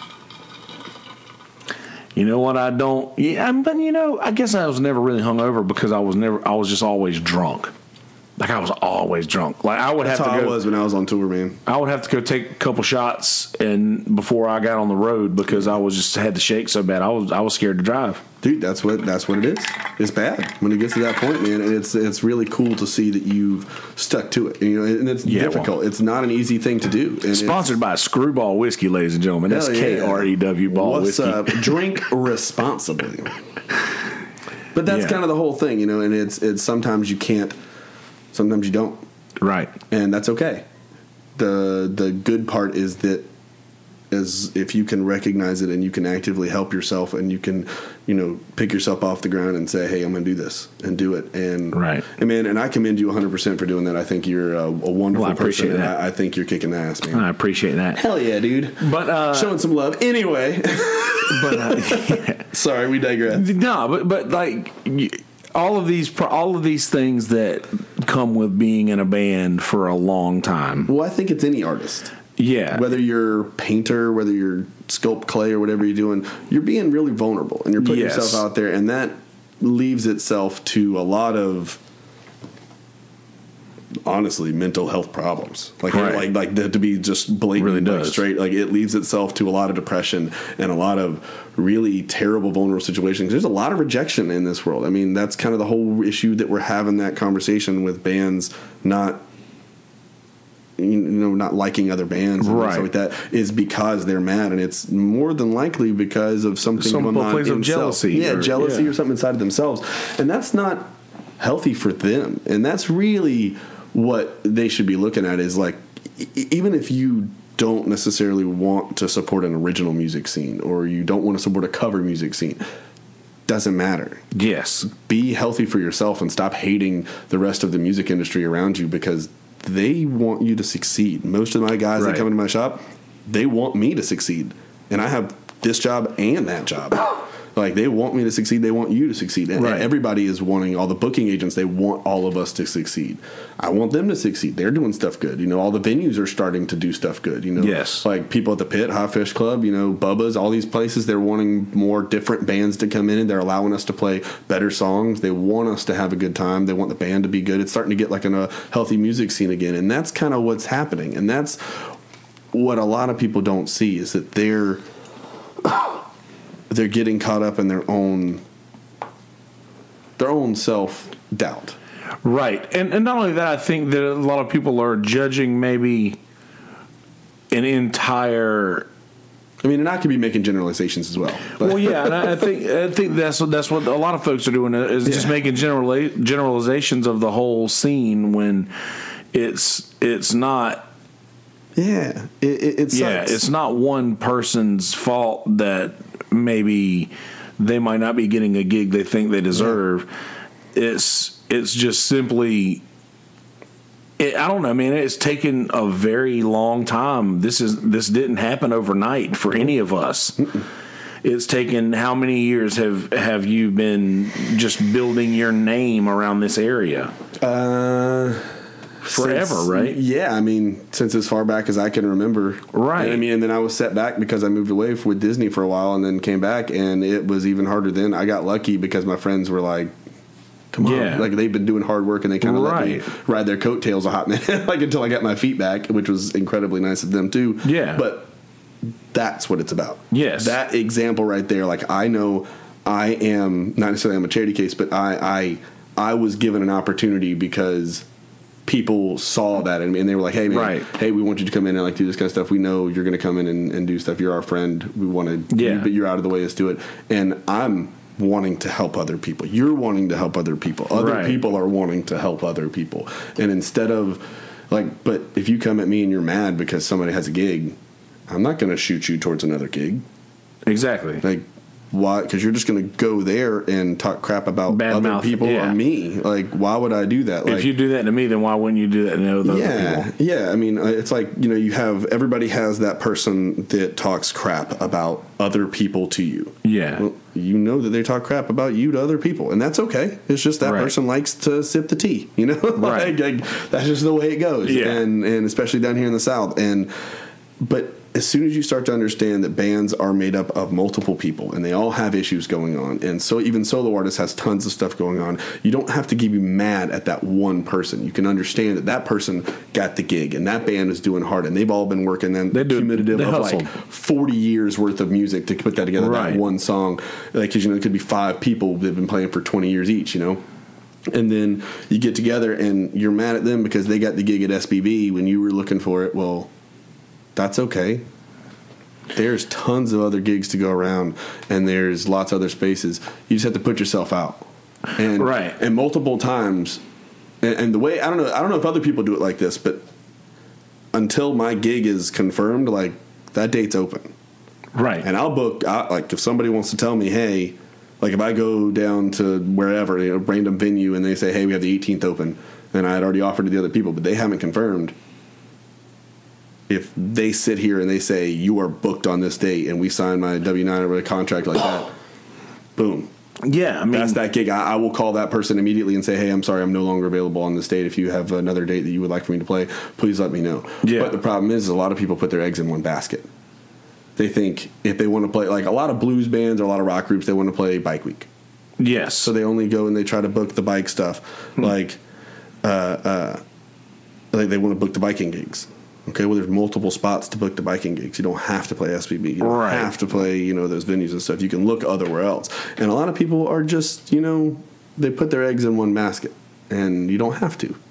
You know what? I don't. Yeah, but I guess I was never really hungover because I was just always drunk. Like I was always drunk. Like I would That's have to how go. I was when I was on tour, man. I would have to go take a couple shots and before I got on the road because I was just had to shake so bad. I was scared to drive. Dude, that's what it is. It's bad when it gets to that point, man. And it's really cool to see that you've stuck to it. And it's difficult. Well, it's not an easy thing to do. And sponsored by Screwball Whiskey, ladies and gentlemen. That's KREW Ball What's Whiskey. Up? Drink responsibly. But that's kind of the whole thing, and it's sometimes you can't, sometimes you don't. Right. And that's okay. The good part is that is if you can recognize it and you can actively help yourself and you can, pick yourself off the ground and say, hey, I'm going to do this and do it. And, right. And I commend you 100% for doing that. I think you're a wonderful person. And I think you're kicking ass, man. I appreciate that. Hell yeah, dude. But showing some love. Anyway. But sorry, we digress. No, but like all of these things that come with being in a band for a long time. Well, I think it's any artist. Yeah. Whether you're a painter, whether you're sculpt clay or whatever you're doing, you're being really vulnerable and you're putting yourself out there, and that leaves itself to a lot of, honestly, mental health problems. To be just blatant, really straight. Like it leaves itself to a lot of depression and a lot of really terrible, vulnerable situations. There's a lot of rejection in this world. I mean, that's kind of the whole issue that we're having that conversation with bands not liking other bands and stuff like that is because they're mad, and it's more than likely because of something going on in jealousy. Jealousy or something inside of themselves, and that's not healthy for them. And that's really what they should be looking at is like, even if you don't necessarily want to support an original music scene or you don't want to support a cover music scene, doesn't matter. Yes. Be healthy for yourself and stop hating the rest of the music industry around you because they want you to succeed. Most of my guys that come into my shop, they want me to succeed. And I have this job and that job. Like, they want me to succeed. They want you to succeed. And everybody is wanting, all the booking agents, they want all of us to succeed. I want them to succeed. They're doing stuff good. All the venues are starting to do stuff good. Yes. Like people at the Pit, Hot Fish Club, Bubba's, all these places, they're wanting more different bands to come in, and they're allowing us to play better songs. They want us to have a good time. They want the band to be good. It's starting to get like in a healthy music scene again. And that's kind of what's happening. And that's what a lot of people don't see is that they're getting caught up in their own self-doubt. Right. And not only that, I think that a lot of people are judging maybe an entire... I mean, and I could be making generalizations as well. But. Well, yeah, and I think that's what a lot of folks are doing is just making generalizations of the whole scene when it's not... Yeah, it sucks. Yeah, it's not one person's fault that maybe they might not be getting a gig they think they deserve. Yeah. It's just simply, I don't know, man. It's taken a very long time. This didn't happen overnight for any of us. Mm-mm. It's taken how many years have you been just building your name around this area? Forever, right? Yeah, I mean, since as far back as I can remember. Right. And and then I was set back because I moved away with Disney for a while and then came back, and it was even harder then. I got lucky because my friends were like, come on. Yeah. Like, they've been doing hard work, and they kind of let me ride their coattails a hot minute, like until I got my feet back, which was incredibly nice of them, too. Yeah. But that's what it's about. Yes. That example right there, like, I know I am, not necessarily I'm a charity case, but I was given an opportunity because people saw that and they were like, hey man, hey, we want you to come in and like do this kind of stuff. We know you're going to come in and do stuff. You're our friend. We want to, but you're out of the way. Let's do it. And I'm wanting to help other people. You're wanting to help other people. Other people are wanting to help other people. And instead of like, but if you come at me and you're mad because somebody has a gig, I'm not going to shoot you towards another gig. Exactly. Like, why? Because you're just going to go there and talk crap about other people or me. Like, why would I do that? Like, if you do that to me, then why wouldn't you do that to other people? Yeah. I mean, it's like, everybody has that person that talks crap about other people to you. Yeah. Well, you know that they talk crap about you to other people, and that's okay. It's just that person likes to sip the tea, Right. like, that's just the way it goes. Yeah. And especially down here in the South. But as soon as you start to understand that bands are made up of multiple people and they all have issues going on, and so even solo artists has tons of stuff going on, you don't have to be mad at that one person. You can understand that person got the gig and that band is doing hard and they've all been working cumulative of like 40 years worth of music to put that together, that one song. Like, 'cause, it could be 5 people that have been playing for 20 years each, And then you get together and you're mad at them because they got the gig at SBB when you were looking for it. Well, that's okay. There's tons of other gigs to go around, and there's lots of other spaces. You just have to put yourself out, and multiple times. And the way I don't know if other people do it like this, but until my gig is confirmed, like, that date's open, right? And I'll book. Like, if somebody wants to tell me, hey, like if I go down to wherever, a random venue, and they say, hey, we have the 18th open, and I had already offered to the other people, but they haven't confirmed. If they sit here and they say, you are booked on this date, and we sign my W-9 or a contract like that, boom. Yeah, I mean, that's that gig. I will call that person immediately and say, hey, I'm sorry, I'm no longer available on this date. If you have another date that you would like for me to play, please let me know. Yeah. But the problem is a lot of people put their eggs in one basket. They think if they want to play, like a lot of blues bands or a lot of rock groups, they want to play Bike Week. Yes. So they only go and they try to book the bike stuff. Like they want to book the biking gigs. Okay, well, there's multiple spots to book the biking gigs. You don't have to play SBB. You don't have to play, those venues and stuff. You can look otherwhere else. And a lot of people are just, they put their eggs in one basket, and you don't have to.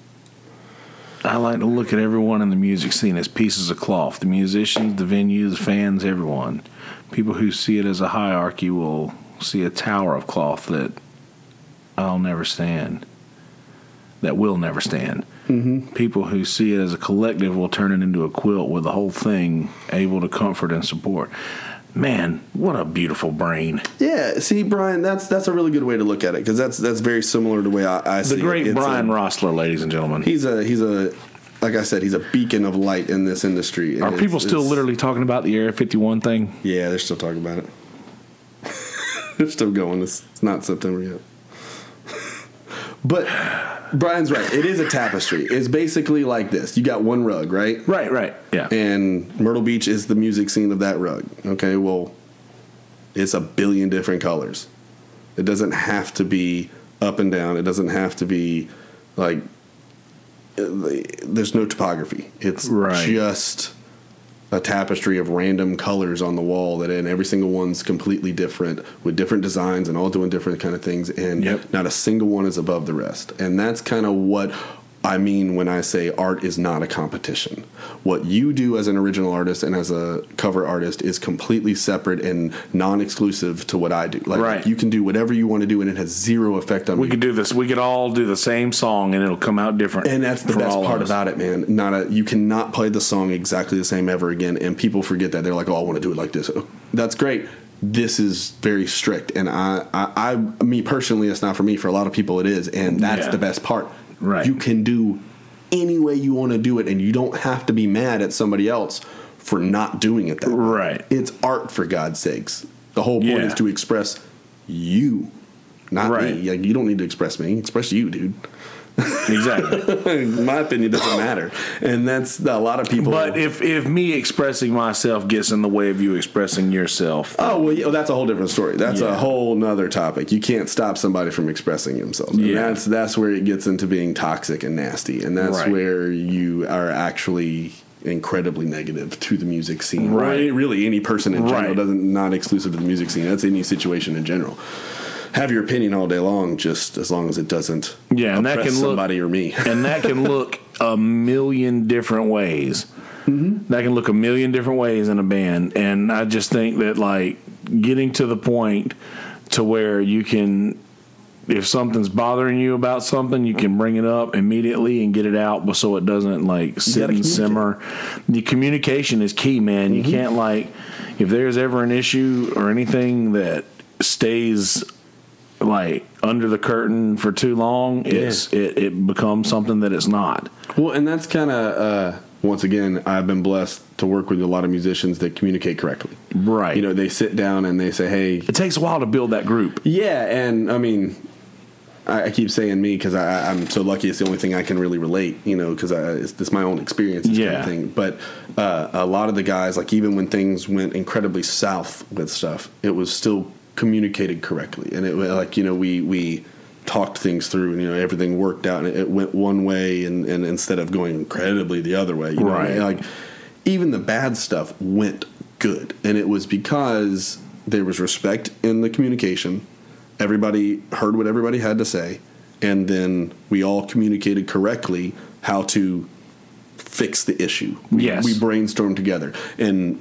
I like to look at everyone in the music scene as pieces of cloth. The musicians, the venues, the fans, everyone. People who see it as a hierarchy will see a tower of cloth that I'll never stand. That will never stand. Mm-hmm. People who see it as a collective will turn it into a quilt with the whole thing able to comfort and support. Man, what a beautiful brain. Yeah, see, Brian, that's a really good way to look at it, because that's very similar to the way I see it. The great Brian Rossler, ladies and gentlemen. He's a like I said, he's a beacon of light in this industry. Are people still literally talking about the Area 51 thing? Yeah, they're still talking about it. They're still going. It's not September yet. But Brian's right. It is a tapestry. It's basically like this. You got one rug, right? Right. Yeah. And Myrtle Beach is the music scene of that rug. Okay, well, it's a billion different colors. It doesn't have to be up and down. It doesn't have to be like there's no topography. It's just a tapestry of random colors on the wall, and every single one's completely different with different designs and all doing different kind of things, and not a single one is above the rest. And that's kind of what I mean when I say art is not a competition. What you do as an original artist and as a cover artist is completely separate and non-exclusive to what I do. Like, you can do whatever you want to do, and it has zero effect on me. We could do this. We could all do the same song, and it'll come out different. And that's the best part about it, man. You cannot play the song exactly the same ever again, and people forget that. They're like, oh, I want to do it like this. That's great. This is very strict, and me personally, it's not for me. For a lot of people, it is, and that's the best part. Right. You can do any way you want to do it, and you don't have to be mad at somebody else for not doing it that way. Right. It's art, for God's sakes. The whole point is to express you, not me. Like, you don't need to express me. Express you, dude. Exactly. In my opinion, it doesn't matter. And that's a lot of people. But if me expressing myself gets in the way of you expressing yourself. Oh, well, that's a whole different story. That's a whole nother topic. You can't stop somebody from expressing themselves. And that's where it gets into being toxic and nasty. And that's where you are actually incredibly negative to the music scene. Right. Or really any person in general, not exclusive to the music scene. That's any situation in general. Have your opinion all day long, just as long as it doesn't and that can somebody or me. And that can look a million different ways. Mm-hmm. That can look a million different ways in a band. And I just think that, like, getting to the point to where you can, if something's bothering you about something, you can bring it up immediately and get it out so it doesn't, like, sit and simmer. The communication is key, man. You can't, like, if there's ever an issue or anything that stays like under the curtain for too long, it becomes something that it's not. Well, and that's kind of once again, I've been blessed to work with a lot of musicians that communicate correctly. Right. You know, they sit down and they say, "Hey," it takes a while to build that group. Yeah, and I mean, I keep saying me because I'm so lucky. It's the only thing I can really relate, you know, because it's my own experience, kind of thing. But a lot of the guys, like even when things went incredibly south with stuff, it was still communicated correctly, and it like, you know, we talked things through, and, you know, everything worked out, and it went one way, and instead of going incredibly the other way, you know, right? Like even the bad stuff went good, and it was because there was respect in the communication. Everybody heard what everybody had to say, and then we all communicated correctly how to fix the issue. Yes. We brainstormed together, and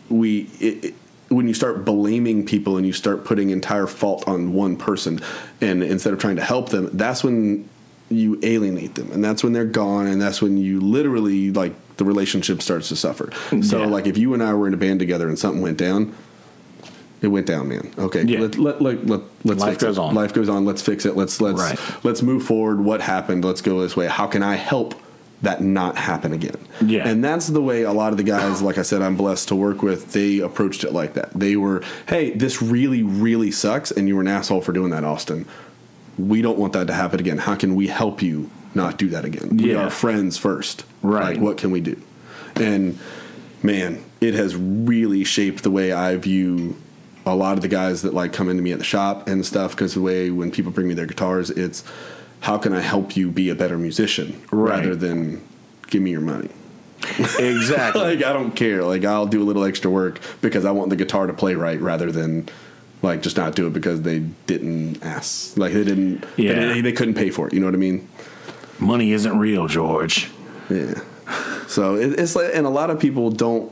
when you start blaming people and you start putting entire fault on one person, and instead of trying to help them, that's when you alienate them, and that's when they're gone, and that's when you literally, like, the relationship starts to suffer. So, like, if you and I were in a band together and something went down, it went down, man. Okay, let's Life fix goes it. on. Life goes on. Let's fix it. Let's move forward. What happened? Let's go this way. How can I help that not happen again? Yeah. And that's the way a lot of the guys, like I said, I'm blessed to work with, they approached it like that. They were, "Hey, this really, really sucks, and you were an asshole for doing that, Austin. We don't want that to happen again. How can we help you not do that again? We are friends first. Right. Like, what can we do?" And man, it has really shaped the way I view a lot of the guys that, like, come into me at the shop and stuff, because the way when people bring me their guitars, it's, how can I help you be a better musician, rather than give me your money. Exactly. Like, I don't care. Like, I'll do a little extra work because I want the guitar to play right, rather than, like, just not do it because they didn't ask. Like, they didn't. Yeah. They couldn't pay for it. You know what I mean? Money isn't real, George. Yeah. So it's like, and a lot of people don't.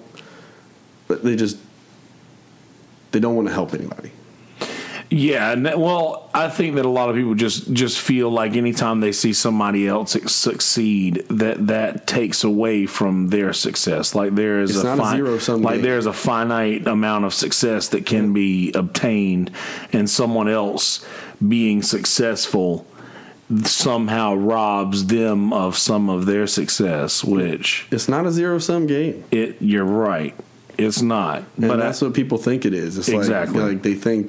They don't want to help anybody. Yeah, well, I think that a lot of people just feel like anytime they see somebody else succeed, that takes away from their success. Like there is a zero-sum game. Like there's a finite amount of success that can be obtained, and someone else being successful somehow robs them of some of their success. Which it's not a zero-sum game. You're right. It's not. And but that's what people think it is. It's exactly. Like they think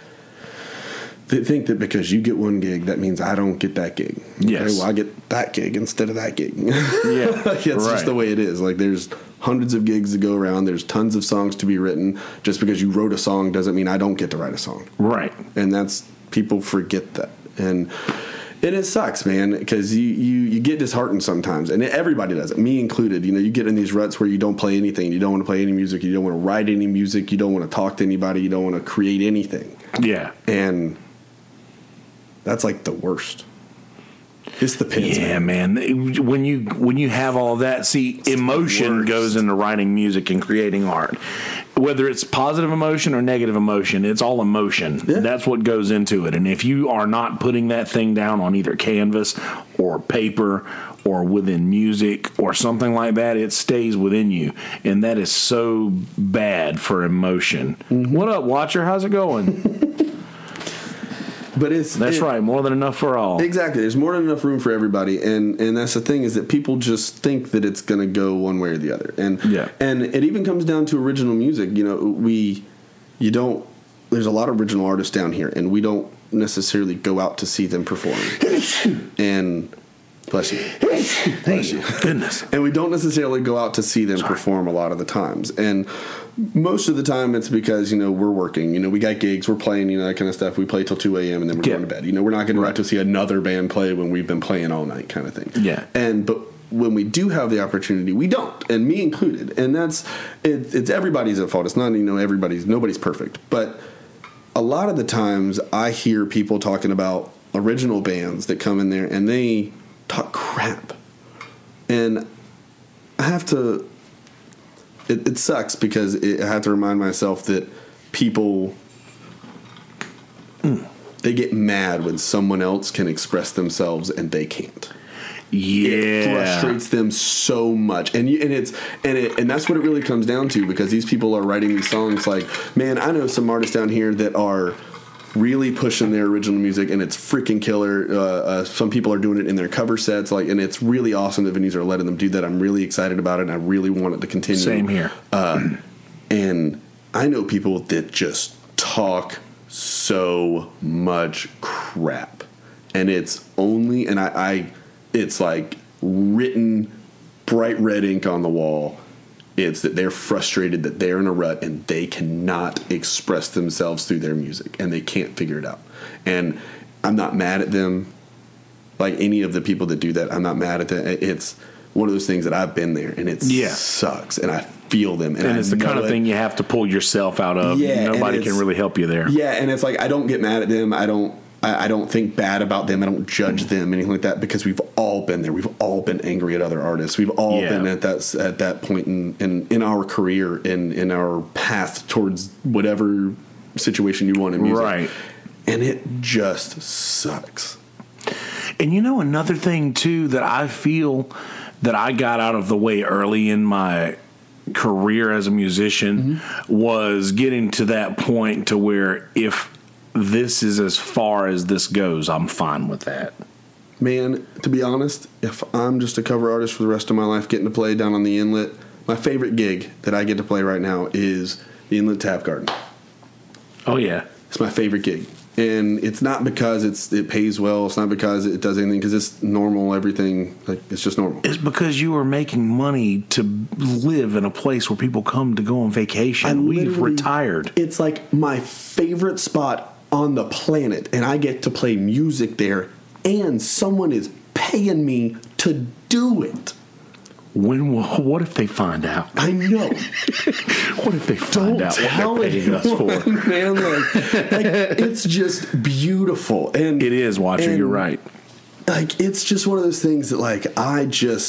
that because you get one gig, that means I don't get that gig. Yes. Okay, well, I get that gig instead of that gig. Yeah. It's just the way it is. Like, there's hundreds of gigs to go around. There's tons of songs to be written. Just because you wrote a song doesn't mean I don't get to write a song. Right. And people forget that. And it sucks, man, because you get disheartened sometimes, and everybody does it, me included. You know, you get in these ruts where you don't play anything, you don't want to play any music, you don't want to write any music, you don't want to talk to anybody, you don't want to create anything. Yeah. And that's like the worst. It's the pits. Yeah, man. When you have all that, see, emotion goes into writing music and creating art. Whether it's positive emotion or negative emotion, it's all emotion. Yeah. That's what goes into it. And if you are not putting that thing down on either canvas or paper or within music or something like that, it stays within you. And that is so bad for emotion. Mm-hmm. What up, Watcher? How's it going? But that's right, more than enough for all. Exactly. There's more than enough room for everybody, and that's the thing, is that people just think that it's going to go one way or the other. And it even comes down to original music. You know, there's a lot of original artists down here, and we don't necessarily go out to see them perform. And bless you. Bless you. Goodness. And we don't necessarily go out to see them perform a lot of the times. And most of the time it's because, you know, we're working. You know, we got gigs, we're playing, you know, that kind of stuff. We play till 2 a.m. and then we're going to bed. You know, we're not going to go out to see another band play when we've been playing all night, kind of thing. Yeah. But when we do have the opportunity, we don't, and me included. And it's everybody's at fault. It's not, you know, nobody's perfect. But a lot of the times I hear people talking about original bands that come in there and they talk crap. And I have to... It sucks because I have to remind myself that people, they get mad when someone else can express themselves and they can't. Yeah, it frustrates them so much, and that's what it really comes down to, because these people are writing these songs like, man, I know some artists down here that are really pushing their original music, and it's freaking killer. Some people are doing it in their cover sets, and it's really awesome that venues are letting them do that. I'm really excited about it, and I really want it to continue. Same here. And I know people that just talk so much crap, and it's only, and it's like written bright red ink on the wall. It's that they're frustrated that they're in a rut and they cannot express themselves through their music, and they can't figure it out. And I'm not mad at them, like any of the people that do that. I'm not mad at them. It's one of those things that I've been there, and it sucks, and I feel them. And it's the kind of thing you have to pull yourself out of. Yeah, nobody can really help you there. Yeah, and it's like I don't get mad at them. I don't think bad about them. I don't judge them, anything like that, because we've all been there. We've all been angry at other artists. We've all been at that point in our career, in our path towards whatever situation you want in music. Right. And it just sucks. And another thing too that I feel that I got out of the way early in my career as a musician was getting to that point to where if this is as far as this goes, I'm fine with that. Man, to be honest, if I'm just a cover artist for the rest of my life getting to play down on the Inlet, my favorite gig that I get to play right now is the Inlet Tap Garden. Oh, yeah. It's my favorite gig. And it's not because it pays well. It's not because it does anything, because it's normal, everything. Like, it's just normal. It's because you are making money to live in a place where people come to go on vacation. We've retired. It's like my favorite spot on the planet, and I get to play music there, and someone is paying me to do it. What if they find out? I know. What if they find out what they're paying us for? Man, like it's just beautiful, and it is. Watcher, you're right. Like, it's just one of those things that, like, I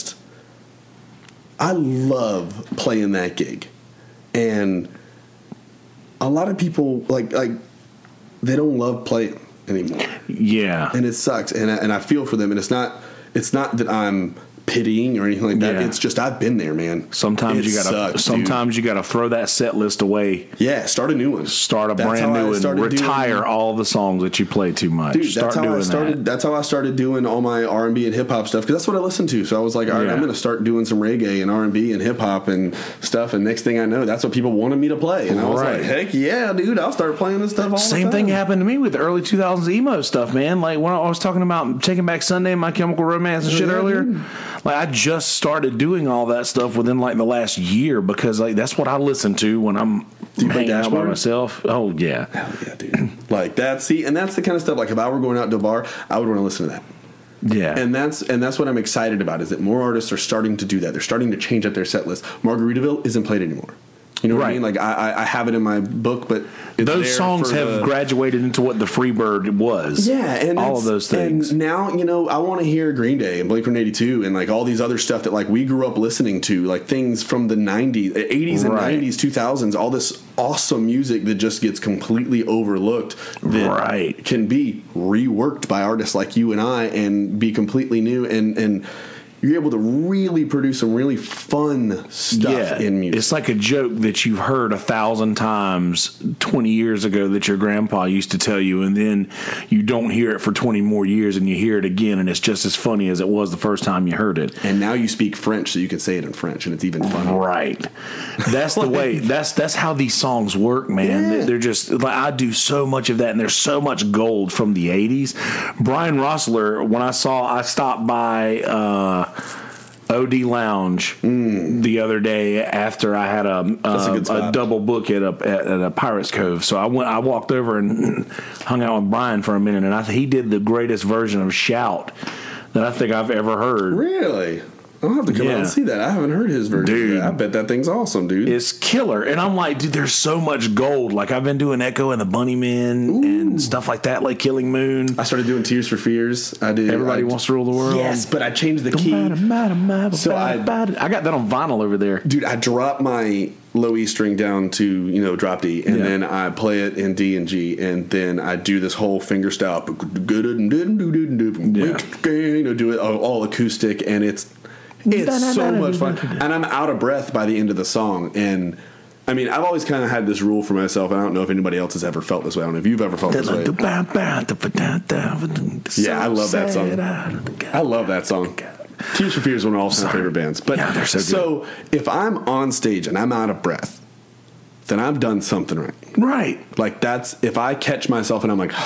love playing that gig, and a lot of people like they don't love playing anymore. Yeah, and it sucks, and I feel for them, and it's not that I'm pitying or anything like that. Yeah. It's just I've been there, man. Sometimes you gotta throw that set list away. Yeah, start a new one. Start a brand new one. Retire all the songs that you play too much. Dude, that's how I started doing all my R&B and hip hop stuff, because that's what I listened to. So I was like, all right, I'm going to start doing some reggae and R&B and hip hop and stuff. And next thing I know, that's what people wanted me to play. And I was like, heck yeah, dude, I'll start playing this stuff all the time. Same thing happened to me with the early 2000s emo stuff, man. Like when I was talking about Taking Back Sunday, My Chemical Romance and shit earlier. Dude. Like I just started doing all that stuff within like the last year, because like that's what I listen to when I'm hanging out by myself. Oh yeah, hell yeah, dude. Like that. See, and that's the kind of stuff. Like if I were going out to a bar, I would want to listen to that. Yeah, and that's what I'm excited about, is that more artists are starting to do that. They're starting to change up their set list. Margaritaville isn't played anymore. You know what I mean? Like I have it in my book, but those songs have graduated into what the Freebird was. Yeah, and all of those things. And now, I want to hear Green Day and Blink-182 and like all these other stuff that like we grew up listening to, like things from the 90s, 80s and 90s, 2000s, all this awesome music that just gets completely overlooked, that can be reworked by artists like you and I and be completely new, and you're able to really produce some really fun stuff in music. It's like a joke that you've heard 1,000 times 20 years ago that your grandpa used to tell you, and then you don't hear it for 20 more years and you hear it again, and it's just as funny as it was the first time you heard it. And now you speak French, so you can say it in French, and it's even funnier. Right. That's the way. That's how these songs work, man. Yeah. They're just like, I do so much of that, and there's so much gold from the 80s. Brian Rossler, when I stopped by OD Lounge the other day after I had a double book at a Pirates Cove. So I walked over and hung out with Brian for a minute, and he did the greatest version of Shout that I think I've ever heard. Really? I'll have to come out and see that. I haven't heard his version. Dude, I bet that thing's awesome, dude. It's killer. And I'm like, dude, there's so much gold. Like, I've been doing Echo and the Bunnymen and stuff like that, like Killing Moon. I started doing Tears for Fears. I did. Everybody Wants to Rule the World. Yes, but I changed the key. So I got that on vinyl over there. Dude, I dropped my low E string down to, drop D, and then I play it in D and G, and then I do this whole finger style. Do it all acoustic, and it's so much fun, and I'm out of breath by the end of the song, and I mean, I've always kind of had this rule for myself. I don't know if anybody else has ever felt this way. I don't know if you've ever felt this way. Yeah, I love that song. I love that song. Tears for Fears is one of Austin's favorite bands. But yeah, they're so good. So if I'm on stage and I'm out of breath, then I've done something right. Right. Like that's if I catch myself and I'm like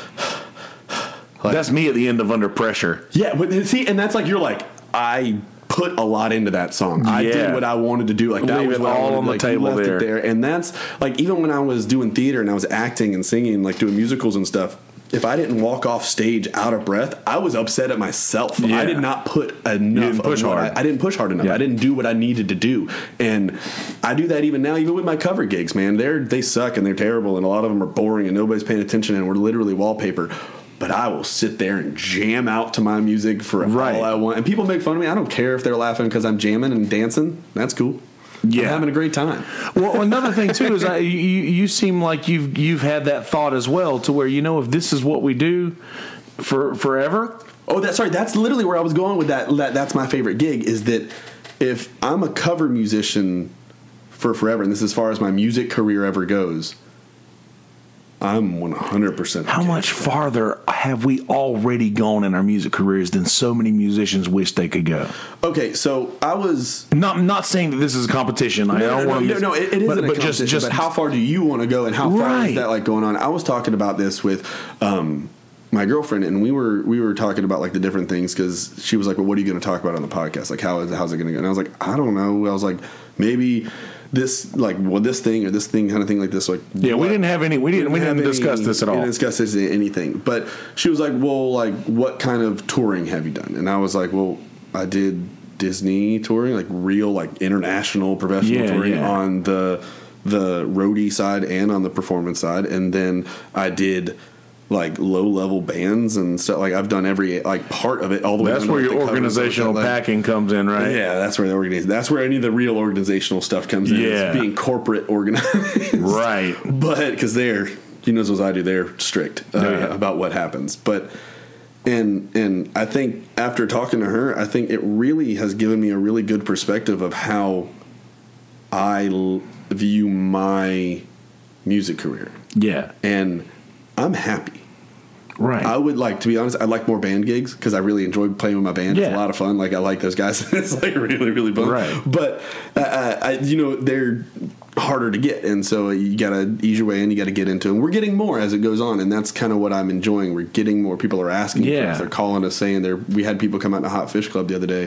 that's me at the end of Under Pressure. Yeah, but see, and that's like you're like I put a lot into that song. I did what I wanted to do. Like that was all on the table left it there. And that's like even when I was doing theater and I was acting and singing, like doing musicals and stuff. If I didn't walk off stage out of breath, I was upset at myself. Yeah. I did not put enough. You didn't push hard. I didn't push hard enough. Yeah. I didn't do what I needed to do, and I do that even now, even with my cover gigs. Man, they suck and they're terrible, and a lot of them are boring and nobody's paying attention, and we're literally wallpaper. But I will sit there and jam out to my music for all I want. And people make fun of me. I don't care if they're laughing because I'm jamming and dancing. That's cool. Yeah. I'm having a great time. Well, another thing, too, is you seem like you've had that thought as well to where, if this is what we do for forever. Oh, that's literally where I was going with that. That's my favorite gig is that if I'm a cover musician for forever, and this is as far as my music career ever goes, I'm 100%. How much farther have we already gone in our music careers than so many musicians wish they could go? Okay, so I was not saying that this is a competition. It isn't a competition. But how far do you want to go, and how far is that like going on? I was talking about this with my girlfriend, and we were talking about like the different things because she was like, "Well, what are you going to talk about on the podcast? Like, how's it going to go?" And I was like, "I don't know." I was like, maybe. This thing or this thing kind of thing like this like we didn't have any we didn't discuss this at all. We didn't discuss this anything. But she was like, well, like what kind of touring have you done? And I was like, well, I did Disney touring, like real like international professional touring on the roadie side and on the performance side, and then I did like low level bands and stuff. Like I've done every like part of it all the way. That's where your organizational packing comes in, right? Yeah, that's where that's where any of the real organizational stuff comes in. Yeah, it's being corporate organized, right? But because they're as I do, they're strict about what happens. But and I think after talking to her, I think it really has given me a really good perspective of how I view my music career. Yeah, and I'm happy. Right. I would like, to be honest, I like more band gigs because I really enjoy playing with my band. Yeah. It's a lot of fun. Like I like those guys. It's like really, really fun. Right. But they're harder to get, and so you got to ease your way in. You got to get into them. We're getting more as it goes on, and that's kind of what I'm enjoying. We're getting more. People are asking for us. They're calling us saying we had people come out to Hot Fish Club the other day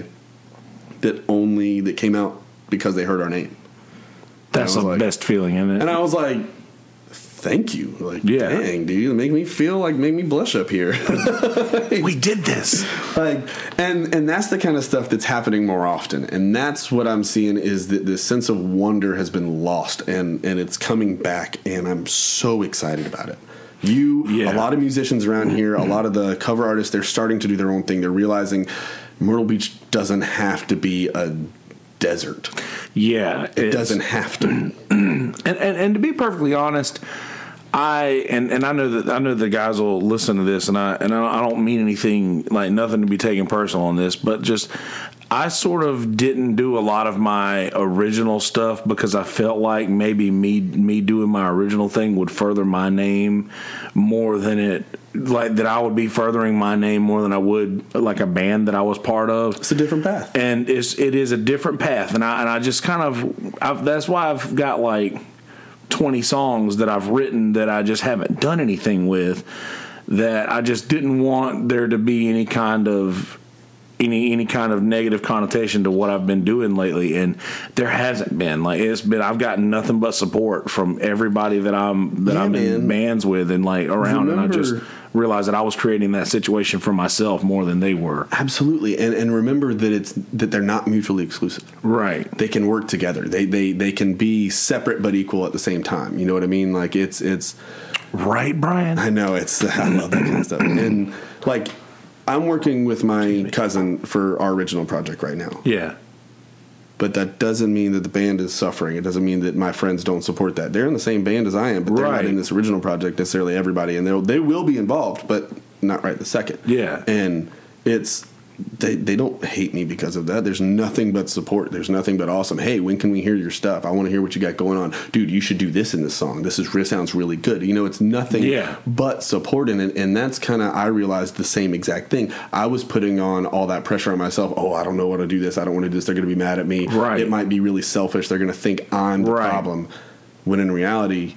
that came out because they heard our name. That's the best feeling, isn't it? And I was like, thank you. Like, dang, dude, make me blush up here. We did this. Like, and that's the kind of stuff that's happening more often. And that's what I'm seeing is that this sense of wonder has been lost and it's coming back. And I'm so excited about it. A lot of musicians around here, a lot of the cover artists, they're starting to do their own thing. They're realizing Myrtle Beach doesn't have to be a desert. Yeah. It doesn't have to. And to be perfectly honest, I know the guys will listen to this, and I don't mean anything, like nothing to be taken personal on this, but just I sort of didn't do a lot of my original stuff because I felt like maybe me doing my original thing would further my name more than it, like that I would be furthering my name more than I would like a band that I was part of. It's a different path, and it is a different path, and I just kind of that's why I've got like 20 songs that I've written that I just haven't done anything with, that I just didn't want there to be any kind of negative connotation to what I've been doing lately, and there hasn't been. Like I've gotten nothing but support from everybody that I'm in bands with and like around, and I just realized that I was creating that situation for myself more than they were. Absolutely, and remember that they're not mutually exclusive. Right, they can work together. They can be separate but equal at the same time. You know what I mean? Like it's right, Brian. I know I love that kind of stuff, and like. I'm working with my cousin for our original project right now. Yeah. But that doesn't mean that the band is suffering. It doesn't mean that my friends don't support that. They're in the same band as I am, but they're not in this original project necessarily, everybody. And they will be involved, but not right this second. Yeah. And it's they don't hate me because of that. There's nothing but support. There's nothing but awesome. Hey, when can we hear your stuff? I want to hear what you got going on. Dude, you should do this in this song. This sounds really good. You know, it's nothing but support in it. And that's kind of, I realized the same exact thing. I was putting on all that pressure on myself. Oh, I don't know how to do this. I don't want to do this. They're going to be mad at me. Right. It might be really selfish. They're going to think I'm the problem. When in reality,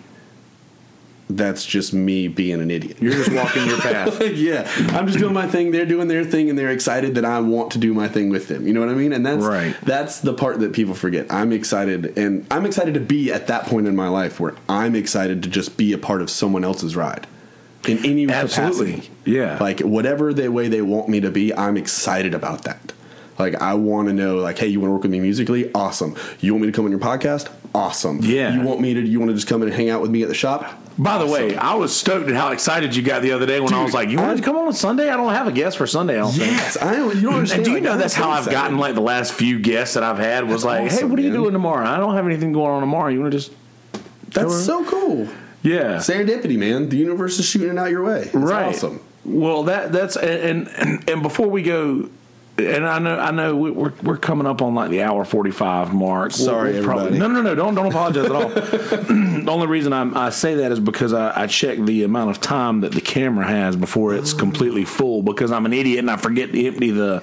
that's just me being an idiot. You're just walking your path. Yeah. I'm just doing my thing. They're doing their thing, and they're excited that I want to do my thing with them. You know what I mean? And that's the part that people forget. I'm excited, and I'm excited to be at that point in my life where I'm excited to just be a part of someone else's ride. In any capacity. Yeah. Like, whatever the way they want me to be, I'm excited about that. Like, I want to know, like, hey, you want to work with me musically? Awesome. You want me to come on your podcast? Awesome. Yeah. You want to just come in and hang out with me at the shop? By the way, I was stoked at how excited you got the other day when I was like, you want to come on Sunday? I don't have a guest for Sunday, I don't think. Yes. You don't understand. And do you know that's how I've gotten, like, the last few guests that I've had was like, hey, what are you doing tomorrow? I don't have anything going on tomorrow. You want to just... That's so cool. Yeah. Serendipity, man. The universe is shooting it out your way. It's awesome. Well, that's... And before we go... And I know we're coming up on like the hour 45 mark. Sorry, everybody. No. Don't apologize at all. The only reason I say that is because I check the amount of time that the camera has before it's completely full. Because I'm an idiot and I forget to empty the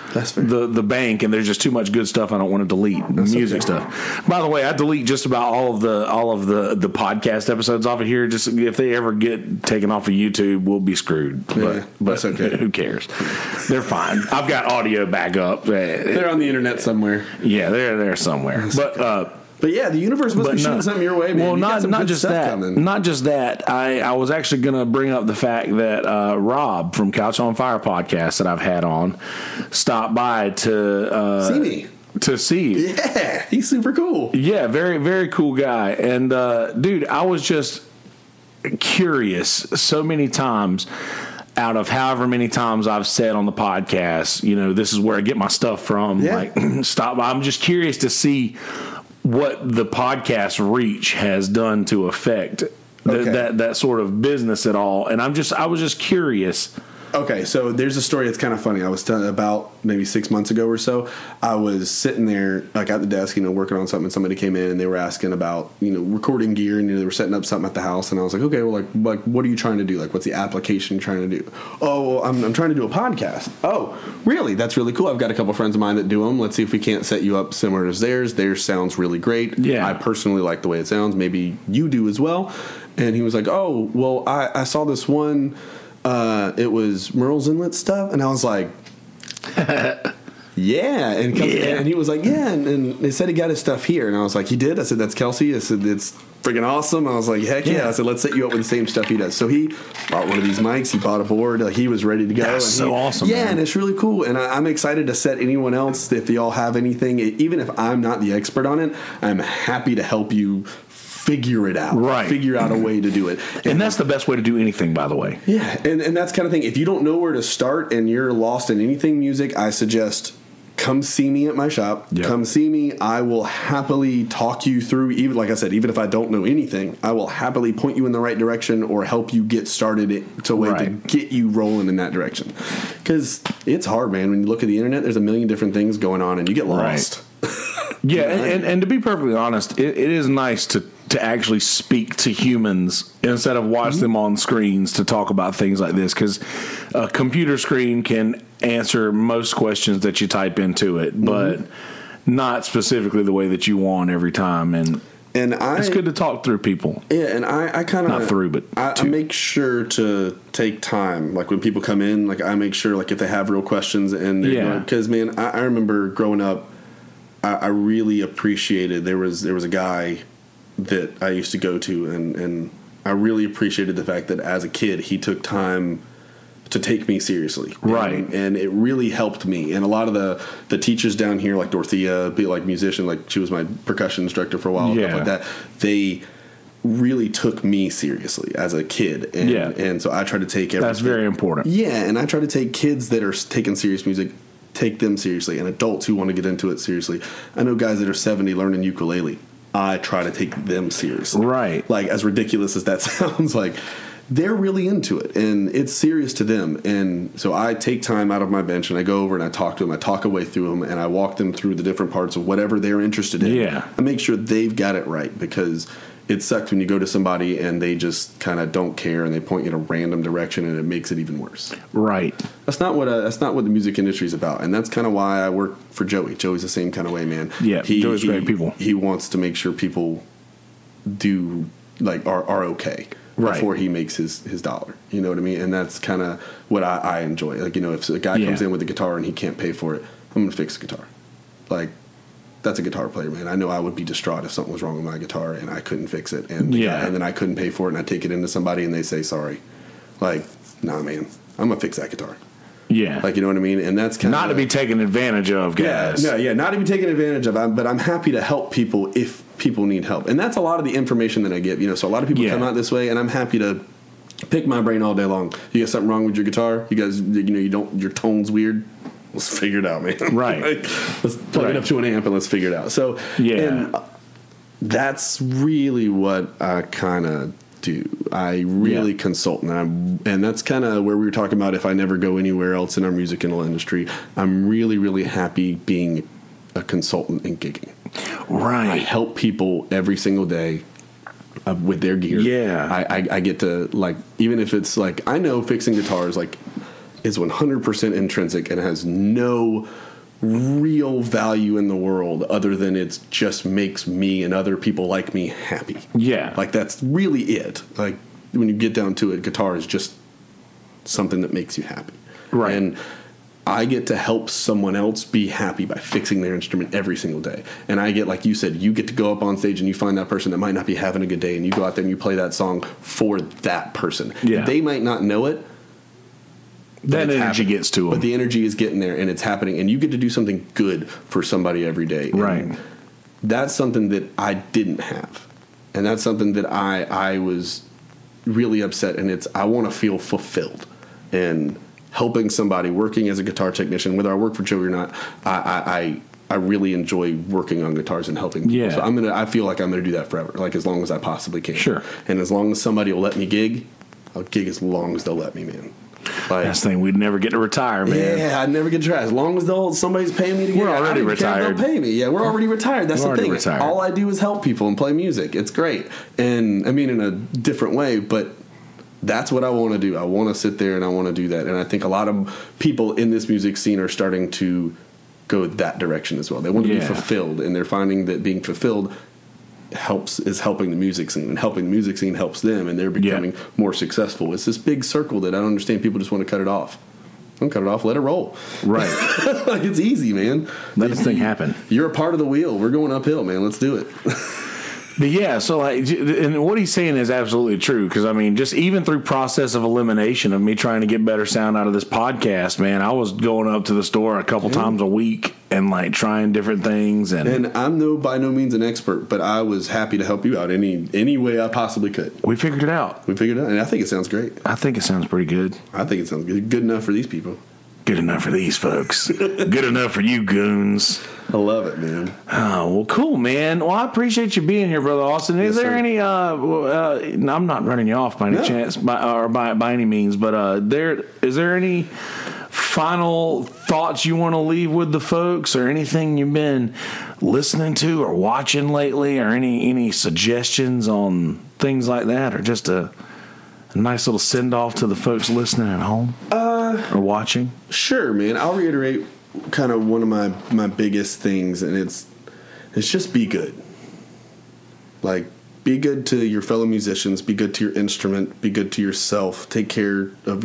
bank, and there's just too much good stuff I don't want to delete. Music stuff. By the way, I delete just about all of the podcast episodes off of here. Just if they ever get taken off of YouTube, we'll be screwed. But that's okay. Who cares? They're fine. I've got audio backup. They're on the internet somewhere. Yeah, they're there somewhere. But yeah, the universe must be shooting something your way, man. Well, not just that. Coming. Not just that. I was actually going to bring up the fact that Rob from Couch on Fire podcast that I've had on stopped by to see me. To see you. Yeah, he's super cool. Yeah, very, very cool guy. And, dude, I was just curious so many times out of however many times I've said on the podcast, you know, this is where I get my stuff from. Yeah. Like, stop by. I'm just curious to see what the podcast reach has done to affect that sort of business at all. And I was just curious. Okay, so there's a story that's kind of funny. I was telling about maybe 6 months ago or so. I was sitting there, like at the desk, you know, working on something. And somebody came in and they were asking about, you know, recording gear, and they were setting up something at the house. And I was like, okay, well, like what are you trying to do? Like, what's the application you're trying to do? Oh, well, I'm trying to do a podcast. Oh, really? That's really cool. I've got a couple friends of mine that do them. Let's see if we can't set you up similar to theirs. Theirs sounds really great. Yeah, I personally like the way it sounds. Maybe you do as well. And he was like, oh, well, I saw this one. It was Merle's Inlet stuff, and I was like, yeah. And he was like, yeah, and they said he got his stuff here, and I was like, he did? I said, that's Kelsey. I said, it's freaking awesome. I was like, heck yeah. I said, let's set you up with the same stuff he does. So he bought one of these mics, he bought a board, like he was ready to go. That's so awesome. Yeah, man. And it's really cool, and I'm excited to set anyone else, if y'all have anything, even if I'm not the expert on it, I'm happy to help you figure it out. Right. Figure out a way to do it. And that's the best way to do anything, by the way. Yeah, and that's kind of thing. If you don't know where to start and you're lost in anything music, I suggest come see me at my shop. Yep. Come see me. I will happily talk you through, even like I said, even if I don't know anything, I will happily point you in the right direction or help you get started to a way to get you rolling in that direction. Because it's hard, man. When you look at the internet, there's a million different things going on and you get lost. Yeah, and to be perfectly honest, it is nice to actually speak to humans instead of watch them on screens to talk about things like this, because a computer screen can answer most questions that you type into it, but not specifically the way that you want every time. And it's good to talk through people. Yeah, and I kind of not through, but I make sure to take time. Like when people come in, like I make sure, like if they have real questions, and because man, I remember growing up, I really appreciated there was a guy that I used to go to, and I really appreciated the fact that as a kid he took time to take me seriously, and it really helped me. And a lot of the teachers down here, like Dorothea, be like musician, like she was my percussion instructor for a while, stuff like that. They really took me seriously as a kid, and so I try to take everything. That's very important. Yeah, and I try to take kids that are taking serious music, take them seriously, and adults who want to get into it seriously. I know guys that are 70 learning ukulele. I try to take them seriously. Right. Like, as ridiculous as that sounds, like, they're really into it, and it's serious to them. And so I take time out of my bench, and I go over and I talk to them. I talk away through them, and I walk them through the different parts of whatever they're interested in. Yeah. I make sure they've got it right, because it sucks when you go to somebody and they just kind of don't care and they point you in a random direction, and it makes it even worse. Right. That's not what the music industry is about, and that's kind of why I work for Joey. Joey's the same kind of way, man. Yeah, Joey's great people. He wants to make sure people are okay. Right. Before he makes his dollar. You know what I mean? And that's kind of what I enjoy. Like, if a guy comes in with a guitar and he can't pay for it, I'm going to fix the guitar. Like, that's a guitar player, man. I know I would be distraught if something was wrong with my guitar and I couldn't fix it. And and then I couldn't pay for it, and I take it into somebody and they say sorry. Like, nah, man, I'm going to fix that guitar. Yeah. Like, you know what I mean? And that's kind of... Not to be taken advantage of, guys. Yeah, not to be taken advantage of. But I'm happy to help people if people need help. And that's a lot of the information that I give. So a lot of people come out this way, and I'm happy to pick my brain all day long. You got something wrong with your guitar? You guys, your tone's weird? Let's figure it out, man. Right. Let's plug it up to an amp and let's figure it out. So, and that's really what I kind of do. I really consult, and that's kind of where we were talking about if I never go anywhere else in our musical industry. I'm really, really happy being a consultant and gigging. Right. I help people every single day with their gear. Yeah. I get to, even if it's I know fixing guitars is 100% intrinsic and has no real value in the world other than it just makes me and other people like me happy. Yeah. That's really it. When you get down to it, guitar is just something that makes you happy. Right. And I get to help someone else be happy by fixing their instrument every single day. And I get, like you said, you get to go up on stage and you find that person that might not be having a good day, and you go out there and you play that song for that person. Yeah. They might not know it. That energy gets to them. But the energy is getting there, and it's happening, and you get to do something good for somebody every day. Right. And that's something that I didn't have. And that's something that I was really upset, and I want to feel fulfilled. And helping somebody, working as a guitar technician, whether I work for Joey or not, I really enjoy working on guitars and helping people. Yeah. So I feel like I'm gonna do that forever, as long as I possibly can. Sure. And as long as somebody will let me gig, I'll gig as long as they'll let me, man. That's the thing. We'd never get to retire, man. Yeah, I'd never get to retire. As long as somebody's paying me to get We're already retired. They'll pay me. Yeah, we're already retired. That's the thing. Retired. All I do is help people and play music. It's great. And, in a different way, but that's what I want to do. I want to sit there and I want to do that. And I think a lot of people in this music scene are starting to go that direction as well. They want to be fulfilled, and they're finding that being fulfilled is helping the music scene, and helping the music scene helps them, and they're becoming more successful. It's this big circle that I don't understand. People just want to cut it off. Don't cut it off. Let it roll. Right. It's easy, man. Let this thing happen. You're a part of the wheel. We're going uphill, man. Let's do it. But yeah, so and what he's saying is absolutely true, because just even through process of elimination of me trying to get better sound out of this podcast, man, I was going up to the store a couple times a week and trying different things, and I'm by no means an expert, but I was happy to help you out any way I possibly could. We figured it out, and I think it sounds great. I think it sounds pretty good. I think it sounds good enough for these people. Good enough for these folks. Good enough for you goons. I love it, man. Oh, well, cool, man. Well, I appreciate you being here, Brother Austin. Is there any, I'm not running you off by any chance, by any means, but is there any final thoughts you want to leave with the folks, or anything you've been listening to or watching lately, or any suggestions on things like that, or just a nice little send-off to the folks listening at home or watching? Sure, man. I'll reiterate kind of one of my biggest things, and it's just be good. Be good to your fellow musicians, be good to your instrument, be good to yourself, take care of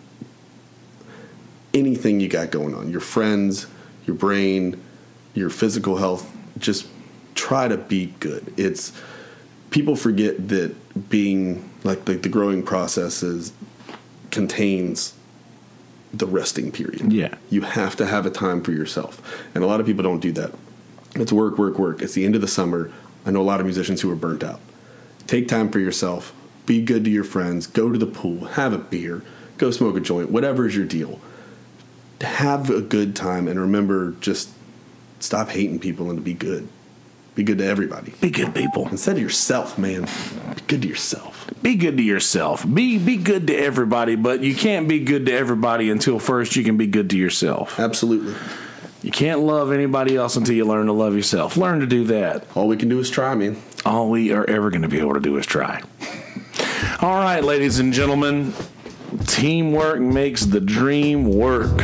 anything you got going on, your friends, your brain, your physical health. Just try to be good. People forget that being the growing process contains the resting period. Yeah. You have to have a time for yourself. And a lot of people don't do that. It's work, work, work. It's the end of the summer. I know a lot of musicians who are burnt out. Take time for yourself. Be good to your friends. Go to the pool. Have a beer. Go smoke a joint. Whatever is your deal. Have a good time. And remember, just stop hating people and to be good. Be good to everybody. Be good people. Instead of yourself, man. Be good to yourself. Be good to yourself. Be good to everybody, but you can't be good to everybody until first you can be good to yourself. Absolutely. You can't love anybody else until you learn to love yourself. Learn to do that. All we can do is try, man. All we are ever going to be able to do is try. All right, ladies and gentlemen. Teamwork makes the dream work.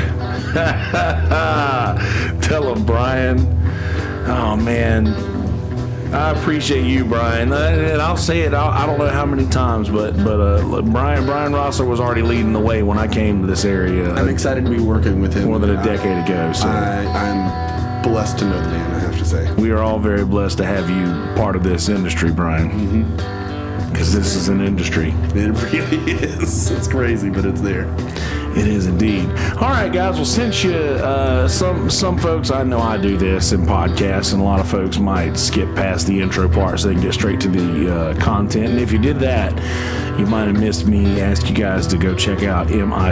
Tell him, Brian. Oh, man. I appreciate you, Brian. And I'll say it, I don't know how many times, but Brian Rossler was already leading the way when I came to this area. I'm excited to be working with him. More than a decade ago. So I'm blessed to know the man, I have to say. We are all very blessed to have you part of this industry, Brian. Because this is an industry. It really is. It's crazy, but it's there. It is indeed. All right, guys. Well, since you, some folks, I know I do this in podcasts, and a lot of folks might skip past the intro part so they can get straight to the content. And if you did that, you might have missed me ask you guys to go check out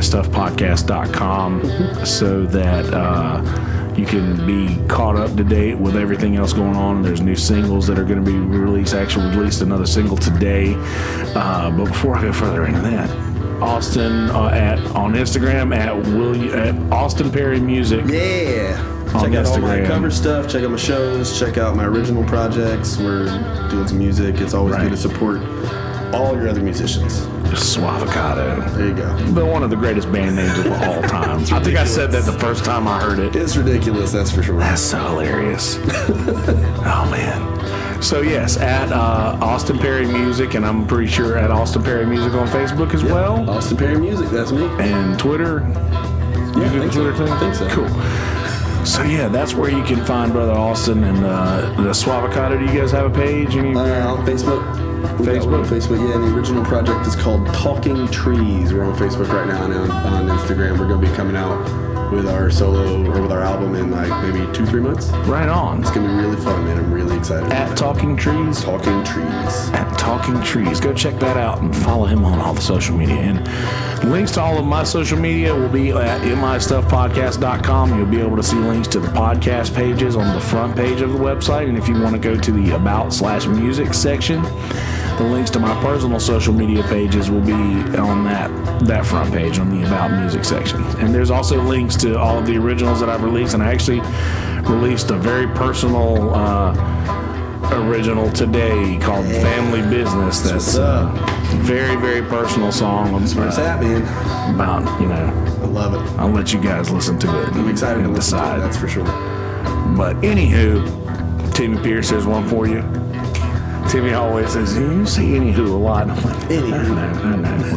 mistuffpodcast.com so that you can be caught up to date with everything else going on. There's new singles that are going to be released. Actually, released another single today. But before I go further into that, Austin on Instagram at Austin Perry Music. Yeah. Check out all my cover stuff. Check out my shows. Check out my original projects. We're doing some music. It's always good to support all your other musicians. Suavocado. There you go. But one of the greatest band names of all time. I think I said that the first time I heard it. It's ridiculous, that's for sure. That's so hilarious. Oh, man. So, yes, at Austin Perry Music, and I'm pretty sure at Austin Perry Music on Facebook as well. Austin Perry Music, that's me. And Twitter. Yeah, I think Twitter so. thing? I think so. Cool. So, yeah, that's where you can find Brother Austin and the Suavocado. Do you guys have a page? On Facebook. Facebook, yeah. And the original project is called Talking Trees. We're on Facebook right now and on Instagram. We're going to be coming out with our solo or with our album in like maybe 2-3 months. Right on. It's going to be really fun, man. I'm really excited. At Talking Trees? Talking Trees. At Talking Trees. Go check that out and follow him on all the social media. And links to all of my social media will be at mistuffpodcast.com. You'll be able to see links to the podcast pages on the front page of the website. And if you want to go to the About/Music section, the links to my personal social media pages will be on that front page on the About Music section. And there's also links to all of the originals that I've released. And I actually released a very personal original today called Family Business. That's a very, very personal song. That's where it's at, man. About, I love it. I'll let you guys listen to it. I'm excited to decide. listen to it, that's for sure. But anywho, Timmy Pierce has one for you. Timmy always says, you say anywho a lot. I'm like, anywho. I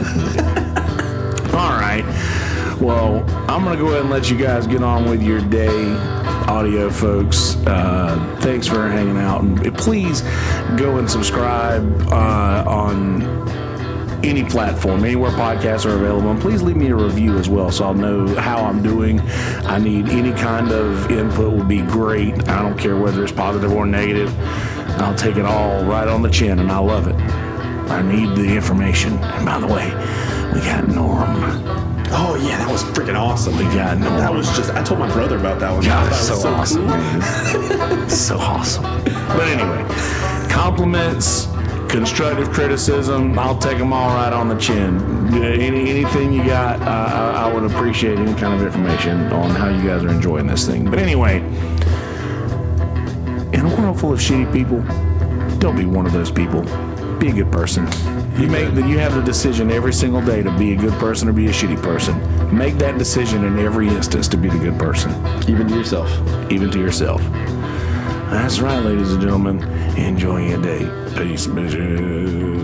know. All right. Well, I'm going to go ahead and let you guys get on with your day, audio folks. Thanks for hanging out. And please go and subscribe on any platform, anywhere podcasts are available. And please leave me a review as well so I'll know how I'm doing. I need any kind of input would be great. I don't care whether it's positive or negative. I'll take it all right on the chin, and I love it. I need the information. And by the way, we got Norm. Oh, yeah, that was freaking awesome. We got Norm. That was just, I told my brother about that one. God, that so was awesome, cool. man. So awesome. But anyway, compliments, constructive criticism, I'll take them all right on the chin. Anything you got, I would appreciate any kind of information on how you guys are enjoying this thing. But anyway, in a world full of shitty people, don't be one of those people. Be a good person. You have the decision every single day to be a good person or be a shitty person. Make that decision in every instance to be the good person. Even to yourself. Even to yourself. That's right, ladies and gentlemen. Enjoy your day. Peace, bitches.